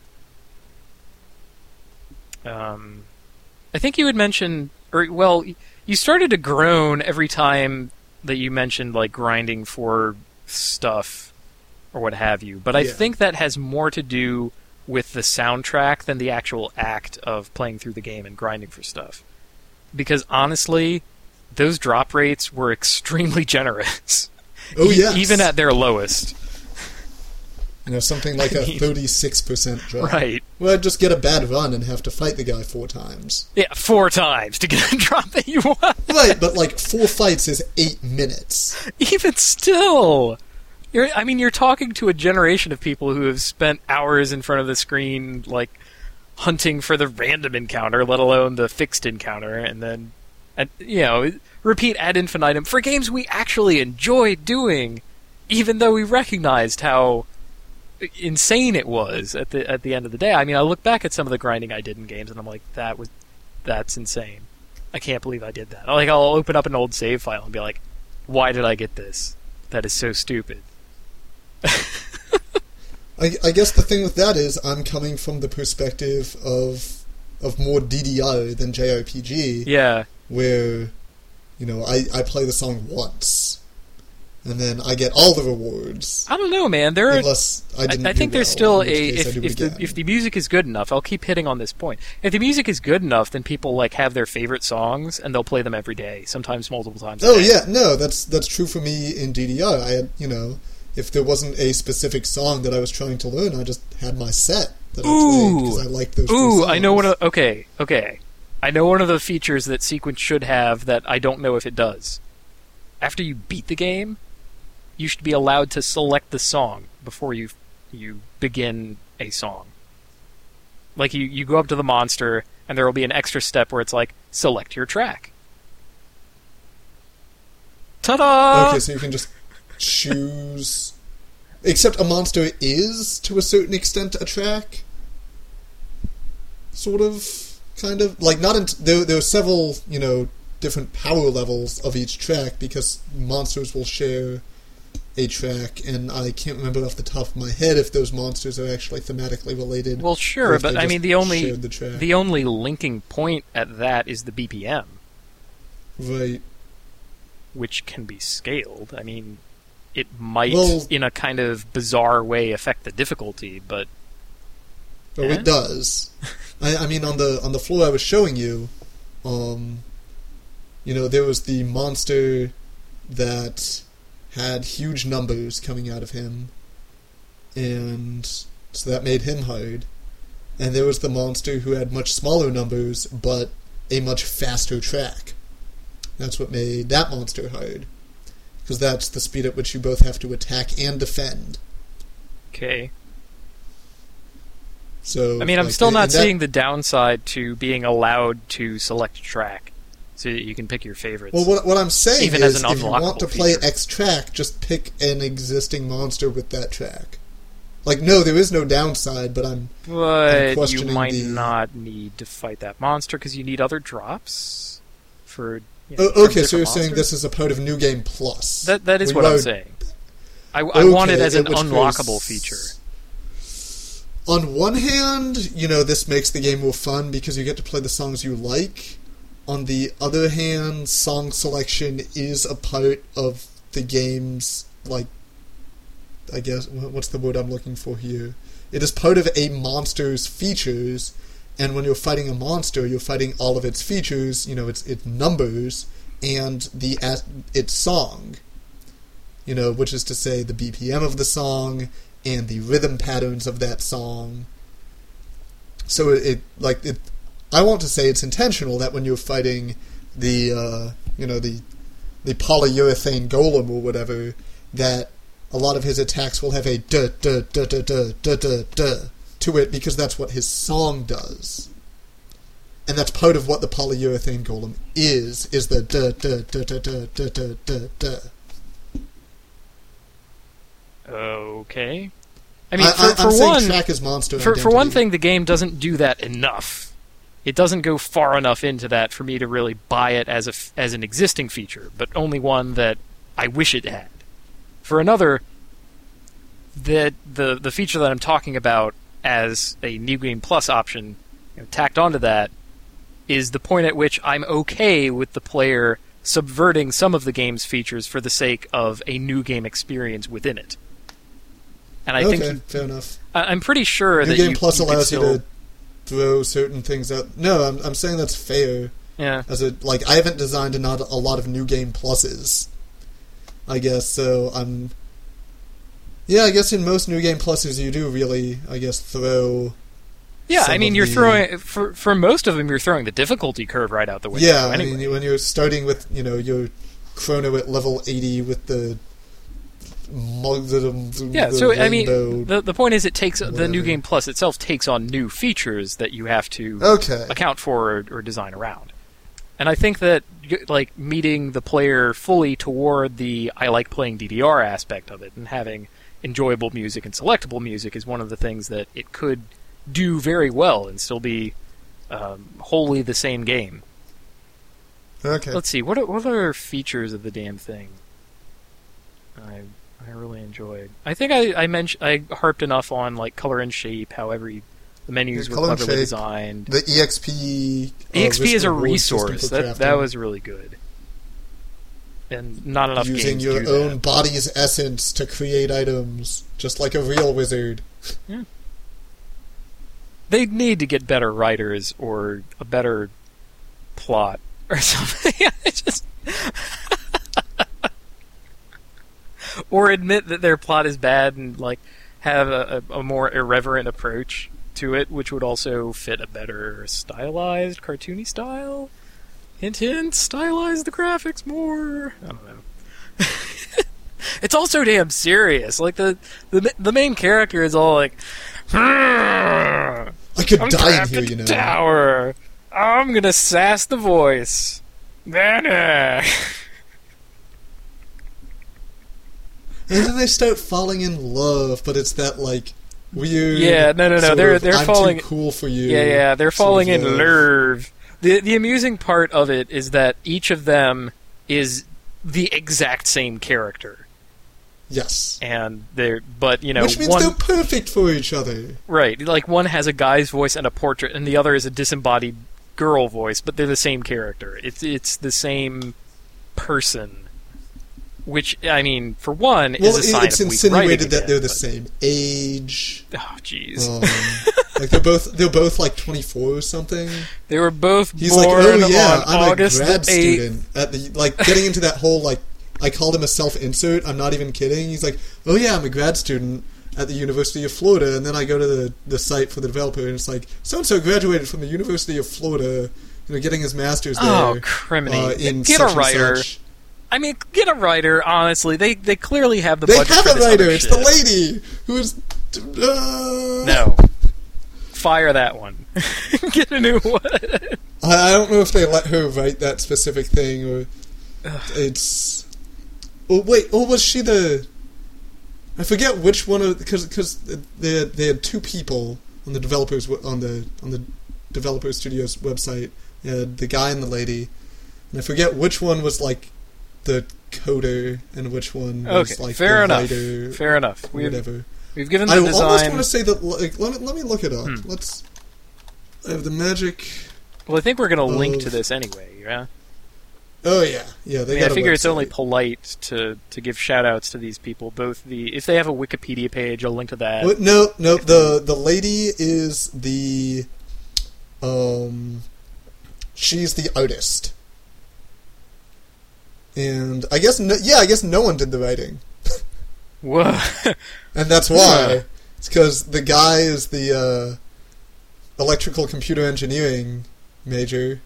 Um, I think you had mentioned, or well, you started to groan every time that you mentioned like grinding for stuff or what have you, but I Yeah. think that has more to do with the soundtrack than the actual act of playing through the game and grinding for stuff. Because honestly, those drop rates were extremely generous. Oh, E- yes. Even at their lowest. You know, something like I a mean- thirty-six percent drop. Right. Well, I'd just get a bad run and have to fight the guy four times. Yeah, four times to get a drop that you want. Right, but like four fights is eight minutes. Even still, you're, I mean, you're talking to a generation of people who have spent hours in front of the screen, like, hunting for the random encounter, let alone the fixed encounter, and then, and, you know, repeat ad infinitum for games we actually enjoy doing, even though we recognized how insane it was at the at the end of the day. I mean, I look back at some of the grinding I did in games, and I'm like, that was that's insane. I can't believe I did that. Like, I'll open up an old save file and be like, why did I get this? That is so stupid. I, I guess the thing with that is I'm coming from the perspective of of more D D R than J R P G, Yeah. where, you know, I, I play the song once, and then I get all the rewards, I don't know, man. There are, unless I I, didn't I do think there's well, still in a which case I if do if it the again. if the music is good enough, I'll keep hitting on this point. If the music is good enough, then people like have their favorite songs and they'll play them every day, sometimes multiple times. a Oh day. yeah, no, that's that's true for me in D D R. I had, you know, if there wasn't a specific song that I was trying to learn, I just had my set that I played because I liked those. Ooh, two I know songs. one of okay, okay. I know one of the features that Sequence should have that I don't know if it does. After you beat the game, you should be allowed to select the song before you you begin a song. Like you, you go up to the monster and there will be an extra step where it's like select your track. Ta-da! Okay, so you can just choose. Except a monster is, to a certain extent, a track. Sort of, kind of. Like, not in, there, there are several, you know, different power levels of each track, because monsters will share a track, and I can't remember off the top of my head if those monsters are actually thematically related. Well, or sure, if but they I just mean the only shared the track. the only linking point at that is the B P M, Right. which can be scaled. I mean, it might, Well- in a kind of bizarre way, affect the difficulty, but Oh, Eh? it does. I, I mean, on the on the floor I was showing you, um, you know, there was the monster that had huge numbers coming out of him, and so that made him hard. And there was the monster who had much smaller numbers, but a much faster track. That's what made that monster hard, because that's the speed at which you both have to attack and defend. okay. So I mean, I'm like, still in not that- seeing the downside to being allowed to select a track, so that you can pick your favorites. Well, what, what I'm saying Even as is, an if you want to unlockable play feature. X track, just pick an existing monster with that track. Like, no, there is no downside, but I'm but you questioning might the- not need to fight that monster because you need other drops for. You know, oh, from okay. So different you're saying monsters. this is a part of New Game Plus? That that is We what I'm are- saying. I, I want it Okay, as an in which unlockable case- feature. On one hand, you know, this makes the game more fun because you get to play the songs you like. On the other hand, song selection is a part of the game's, like, I guess, wh- what's the word I'm looking for here? It is part of a monster's features, and when you're fighting a monster, you're fighting all of its features, you know, its its numbers, and the as- its song. You know, which is to say the B P M of the song, and the rhythm patterns of that song. So it, it like it I want to say it's intentional that when you're fighting the uh, you know the the polyurethane golem or whatever, that a lot of his attacks will have a duh duh duh duh duh duh duh duh to it because that's what his song does. And that's part of what the polyurethane golem is, is the duh duh duh duh duh duh duh duh duh. Okay. I mean, I, for, I, for I'm saying one, track his monster for, for one identity. thing, the game doesn't do that enough. It doesn't go far enough into that for me to really buy it as a f- as an existing feature, but only one that I wish it had. For another, the the the feature that I'm talking about as a New Game Plus option, you know, tacked onto that, is the point at which I'm okay with the player subverting some of the game's features for the sake of a new game experience within it. And I okay, think you, fair enough. I, I'm pretty sure New that Game you, Plus you could allows still, you to throw certain things out. No, I'm I'm saying that's fair. yeah. As a like, I haven't designed a, not a lot of New Game Pluses, I guess. So I'm. Yeah, I guess in most New Game Pluses you do really, I guess, throw. Yeah, some I mean, of you're the- throwing for for most of them, you're throwing the difficulty curve right out the window. Yeah, anyway. I mean, when you're starting with, you know, your chrono at level eighty with the. Yeah, so I mean, the the point is, it takes the whatever. New Game Plus itself takes on new features that you have to Okay. account for or, or design around. And I think that like meeting the player fully toward the I like playing D D R aspect of it and having enjoyable music and selectable music is one of the things that it could do very well and still be um, wholly the same game. Okay. Let's see, what are, what are features of the damn thing? I I really enjoyed. I think I I mentioned I harped enough on like color and shape, how every the menus Yeah, were color and cleverly shape. designed. The E X P. uh, E X P risk is a reward system resource. for That that crafting. was really good, and not enough Using games your do own that. body's essence to create items, just like a real wizard. They need to get better writers or a better plot or something. It's just or admit that their plot is bad and like have a, a, a more irreverent approach to it, which would also fit a better stylized, cartoony style. Hint, hint, stylize the graphics more. I don't know. It's all so damn serious. Like the the the main character is all like, I could I'm die in trapped here, in you know. the tower. I'm gonna sass the voice. Then, uh... And then they start falling in love, but it's that like weird. Yeah, no, no, no, sort they're- of, they're I'm falling- too cool for you. Yeah, yeah, they're sort falling of in love. love. The the amusing part of it is that each of them is the exact same character, Yes. and they're but you know Which means one they're perfect for each other. right like one has a guy's voice and a portrait, and the other is a disembodied girl voice, but they're the same character. It's it's the same person. Which, I mean, for one, Well, is a sign it's of weak insinuated writing that again, they're the but- same age. Oh, jeez. Um, like they're both they're both like twenty-four or something. They were both He's born like, oh yeah, on I'm August a grad the eighth. student at the like getting into that whole like I called him a self-insert. I'm not even kidding. He's like, oh yeah, I'm a grad student at the University of Florida, and then I go to the the site for the developer, and it's like so and so graduated from the University of Florida, you know, getting his master's there. Oh, criminy. uh, in Get such a and writer. such. I mean, get a writer, honestly. They they clearly have the They budget have for a this writer. other It's shit. the lady who is. Uh, No. Fire that one. Get a new one. I I don't know if they let her write that specific thing, or it's. Oh wait! Oh, was she the? I forget which one of because because they had, they had two people on the developers on the on the developer studios website. They had the guy and the lady, and I forget which one was like the coder and which one was Okay, like fair the enough. writer. Fair enough. or We've, whatever. we've given the I almost design... want to say that. Like, let me let me look it up. Hmm. Let's. I have the magic. Well, I think we're going to link to of- this anyway, yeah? Oh yeah, yeah. I, They mean, I got a figure it's website. only polite to, to give shout-outs to these people. Both the... If they have a Wikipedia page, I'll link to that. What? No, no. The the lady is the, um, she's the artist, and I guess no, yeah, I guess no one did the writing, Whoa. and that's why. It's because the guy is the uh, electrical computer engineering major,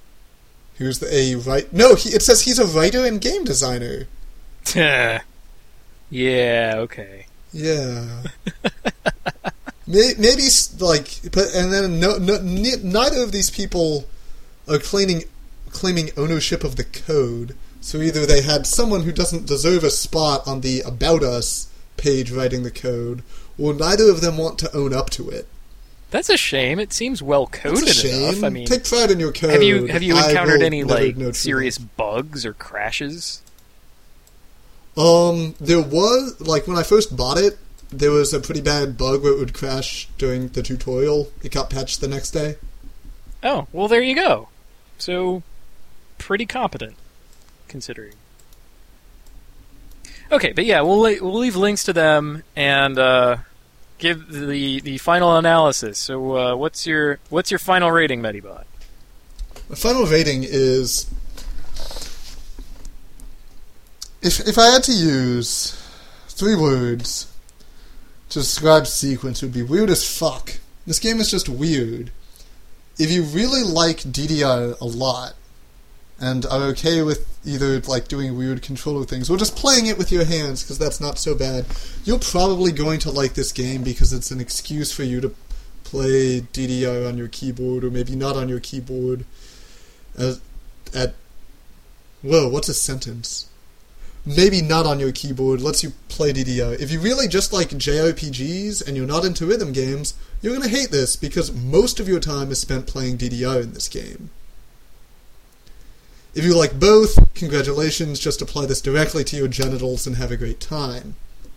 who's the, a right. No, he, it says he's a writer and game designer. Yeah, okay. Yeah. Maybe, maybe like, but and then no, no, neither of these people are claiming claiming ownership of the code. So either they had someone who doesn't deserve a spot on the About Us page writing the code, or neither of them want to own up to it. That's a shame. It seems well coded It's a shame. enough. I mean, take pride in your code. Have you have you encountered any like know serious truth. bugs or crashes? Um, there was like when I first bought it, there was a pretty bad bug where it would crash during the tutorial. It got patched the next day. Oh, well, there you go. So, pretty competent, considering. Okay, but yeah, we'll la- we'll leave links to them and uh, give the the final analysis. So, uh, what's your what's your final rating, Medibot? The final rating is if if I had to use three words to describe Sequence, it would be weird as fuck. This game is just weird. If you really like D D R a lot, and are okay with either like doing weird controller things, or just playing it with your hands, because that's not so bad, you're probably going to like this game because it's an excuse for you to play D D R on your keyboard, or maybe not on your keyboard. As, at whoa, what's a sentence? Maybe not on your keyboard, lets you play D D R. If you really just like J R P Gs and you're not into rhythm games, you're going to hate this because most of your time is spent playing D D R in this game. If you like both, congratulations, just apply this directly to your genitals and have a great time.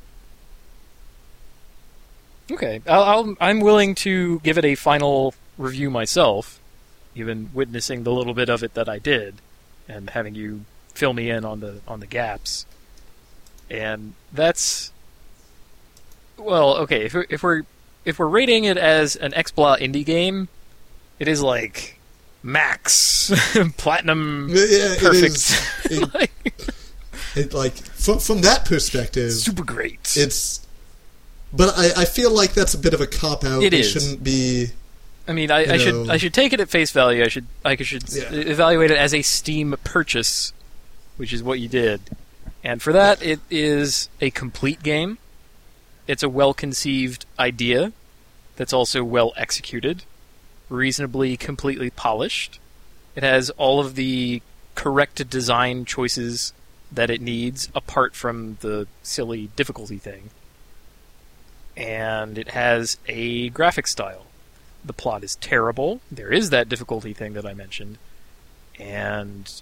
Okay, I'll, I'll, I'm willing to give it a final review myself, even witnessing the little bit of it that I did, and having you fill me in on the on the gaps. And that's well, okay. If we're, if we're if we're rating it as an XBLA indie game, it is like max platinum, yeah, perfect. It is, it, like, it, like from from that perspective, super great. It's, but I, I feel like that's a bit of a cop out. It it is. Shouldn't be. I mean, I, I should I should take it at face value. I should I should Yeah. evaluate it as a Steam purchase, which is what you did. And for that, it is a complete game. It's a well-conceived idea that's also well executed, reasonably completely polished. It has all of the correct design choices that it needs, apart from the silly difficulty thing. And it has a graphic style. The plot is terrible. There is that difficulty thing that I mentioned. And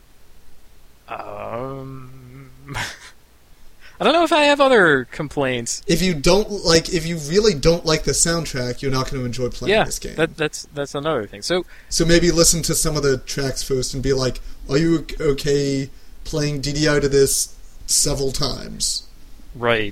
um I don't know if I have other complaints. If you don't like, if you really don't like the soundtrack, you're not going to enjoy playing yeah, this game. that, that's that's another thing. So, so maybe listen to some of the tracks first and be like, "Are you okay playing D D R to this several times?" right.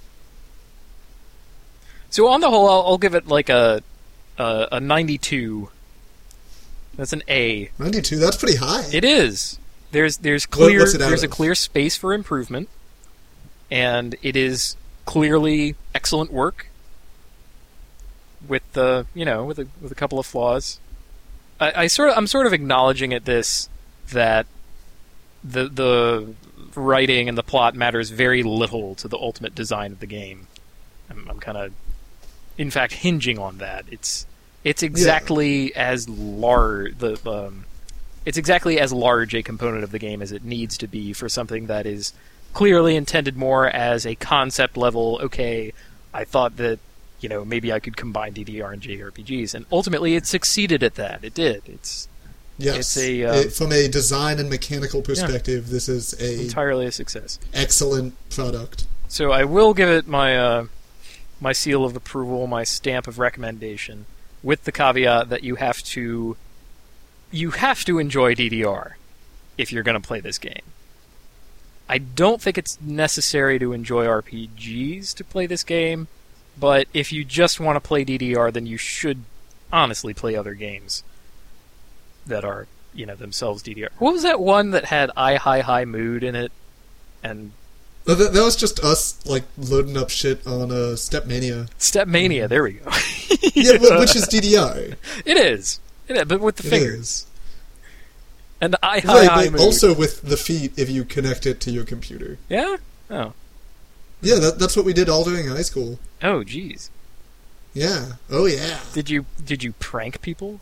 So on the whole, I'll, I'll give it like a a, a ninety-two. That's an A. ninety-two. That's pretty high. It is. There's there's clear what's it out there's a of? clear space for improvement, and it is clearly excellent work. With the you know with a with a couple of flaws, I, I sort of I'm sort of acknowledging at this that the the writing and the plot matters very little to the ultimate design of the game. I'm, I'm kind of, in fact, hinging on that. It's it's exactly yeah. as large the um, it's exactly as large a component of the game as it needs to be for something that is clearly intended more as a concept level. Okay, I thought that you know maybe I could combine D D R and J R P Gs, and ultimately it succeeded at that. It did. It's yes. It's a um, it, from a design and mechanical perspective, yeah. this is a entirely a success. Excellent product. So I will give it my uh, my seal of approval, my stamp of recommendation, with the caveat that you have to you have to enjoy D D R if you're going to play this game. I don't think it's necessary to enjoy R P Gs to play this game, but if you just want to play D D R, then you should honestly play other games that are, you know, themselves D D R. What was that one that had I Hi Hi Mood in it? And Oh, that, that was just us, like, loading up shit on uh, Stepmania. Stepmania, there we go. yeah, yeah, which is D D R. It is. It is, but with the it fingers. Is. And I Hi right, Hi but Mood. Also with the feet if you connect it to your computer. Yeah? Oh. Yeah, that, that's what we did all during high school. Oh, jeez. Yeah. Oh, yeah. Did you did you prank people?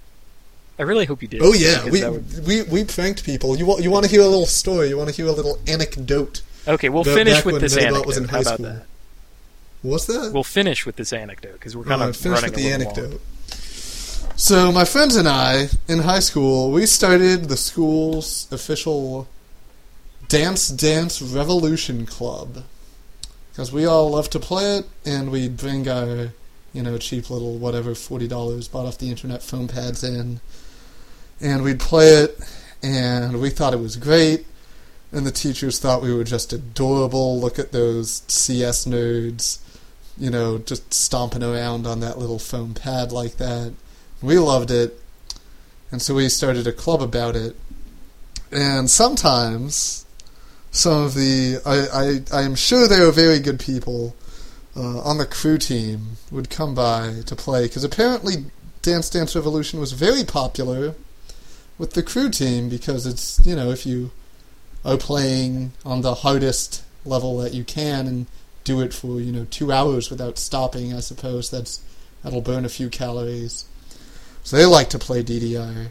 I really hope you did. Oh, yeah. We, would... we we pranked people. You want you want to hear a little story? You want to hear a little anecdote? Okay, we'll finish with this anecdote. Was in high How about school. that? What's that? We'll finish with this anecdote because we're kind uh, of finish running with the a anecdote. Long. So my friends and I in high school, we started the school's official Dance Dance Revolution Club because we all love to play it, and we'd bring our, you know, cheap little whatever forty dollars bought off the internet foam pads in, and we'd play it, and we thought it was great, and the teachers thought we were just adorable. Look at those C S nerds, you know, just stomping around on that little foam pad like that. We loved it, and so we started a club about it. And sometimes some of the, I, I, I am sure they were very good people uh, on the crew team would come by to play, because apparently Dance Dance Revolution was very popular with the crew team, because it's, you know, if you are playing on the hardest level that you can and do it for, you know, two hours without stopping, I suppose that's that'll burn a few calories. So they like to play D D R.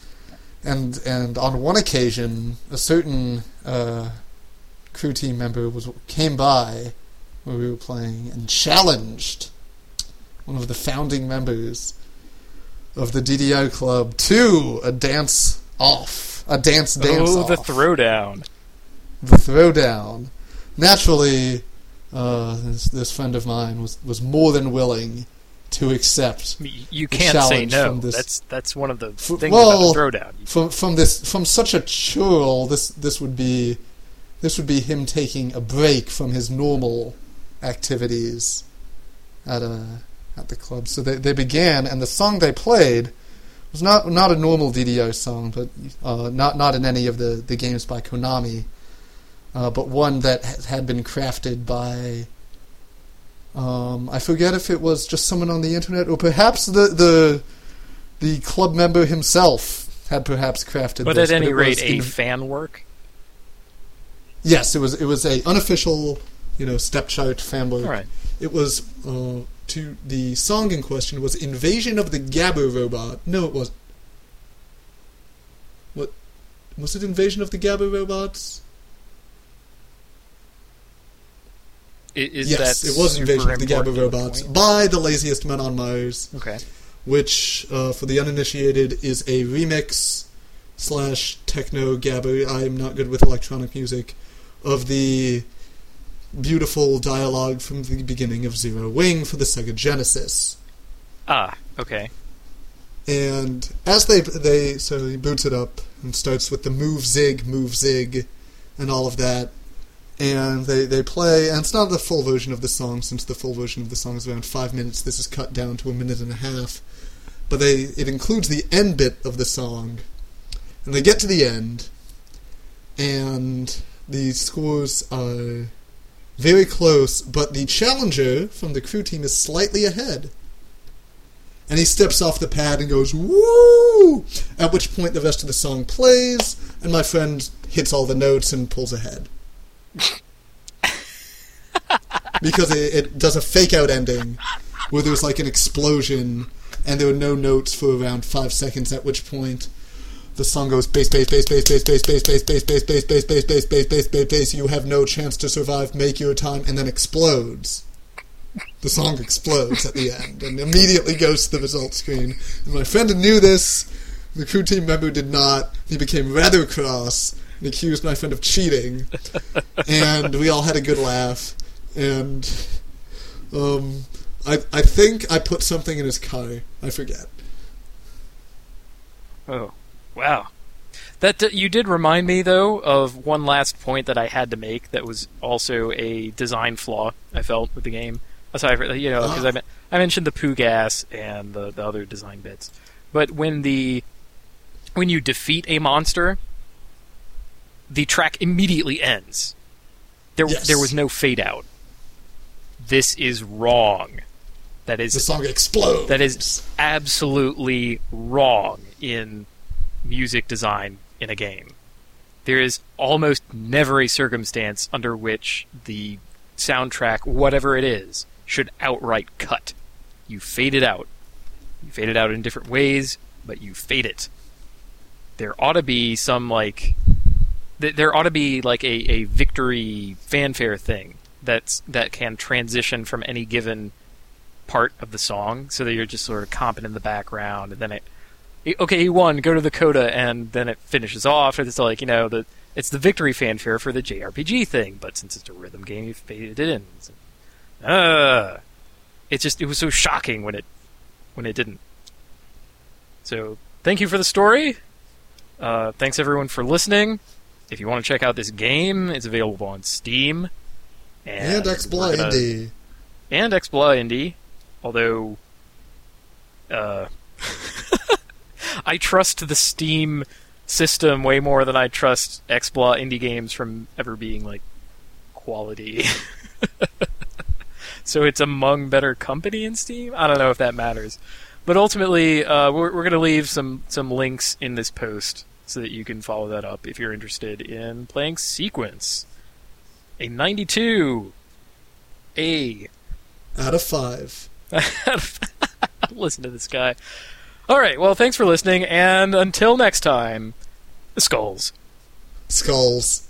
And and on one occasion, a certain uh, crew team member was came by where we were playing and challenged one of the founding members of the D D R club to a dance off, a dance dance Oh, off. the throwdown. The throwdown. Naturally, uh, this, this friend of mine was, was more than willing to accept. You can't say no. This, that's that's one of the f- things well, about the throwdown. From from this from such a churl, this this would be this would be him taking a break from his normal activities at a at the club. So they they began, and the song they played was not not a normal D D R song, but uh, not not in any of the, the games by Konami, uh, but one that had been crafted by. Um, I forget if it was just someone on the internet, or perhaps the the, the club member himself had perhaps crafted but this. At but at any rate, a in, fan work? Yes, it was It was a unofficial, you know, step chart fan work. All right. It was, uh, to the song in question was Invasion of the Gabber Robot. No, it wasn't. What? Was it Invasion of the Gabber Robots? Is yes, that it was Invasion of the Gabber Robots point? by the Laziest Men on Mars. Okay. Which, uh, for the uninitiated, is a remix slash techno gabber. I am not good with electronic music, of the beautiful dialogue from the beginning of Zero Wing for the Sega Genesis. Ah, okay. And as they they so he boots it up and starts with the move zig, move zig, and all of that. And they, they play, and it's not the full version of the song, since the full version of the song is around five minutes. This is cut down to a minute and a half. But they it includes the end bit of the song. And they get to the end, and the scores are very close, but the challenger from the crew team is slightly ahead. And he steps off the pad and goes, woo! At which point the rest of the song plays, and my friend hits all the notes and pulls ahead. Because it, it does a fake-out ending where there's like an explosion and there are no notes for around five seconds, at which point the song goes bass, bass, bass, bass, bass, bass, bass, bass, bass, bass, bass, bass, bass, bass, bass, bass, bass, bass, you have no chance to survive, make your time, and then explodes. The song explodes at the end and immediately goes to the result screen. And my friend knew this, the crew team member did not. He became rather cross and accused my friend of cheating. And we all had a good laugh. And um, I I think I put something in his car. I forget. Oh, wow. That uh, you did remind me, though, of one last point that I had to make that was also a design flaw I felt with the game. Aside from, you know, because I, I mentioned the poo gas and the, the other design bits. But when the when you defeat a monster, the track immediately ends. There yes. there was no fade out. This is wrong. That is the song explodes. That is absolutely wrong in music design in a game. There is almost never a circumstance under which the soundtrack, whatever it is, should outright cut. You fade it out. You fade it out in different ways, but you fade it. There ought to be some, like... Th- there ought to be, like, a, a victory fanfare thing that's that can transition from any given part of the song, so that you're just sort of comping in the background, and then it... Okay, he won, go to the coda, and then it finishes off, and it's like, you know, the it's the victory fanfare for the J R P G thing, but since it's a rhythm game, you faded it in. Uh, it just, it was so shocking when it when it didn't. So, thank you for the story. Uh, thanks everyone for listening. If you want to check out this game, it's available on Steam. And, and Xbla gonna, Indie. And Xbla Indie. Although, uh, I trust the Steam system way more than I trust Xbla Indie games from ever being, like, quality. So it's among better company in Steam? I don't know if that matters. But ultimately, uh, we're, we're going to leave some, some links in this post so that you can follow that up if you're interested in playing Sequence. A ninety-two. A. Out of five. Listen to this guy. Alright, well, thanks for listening, and until next time, Skulls. Skulls.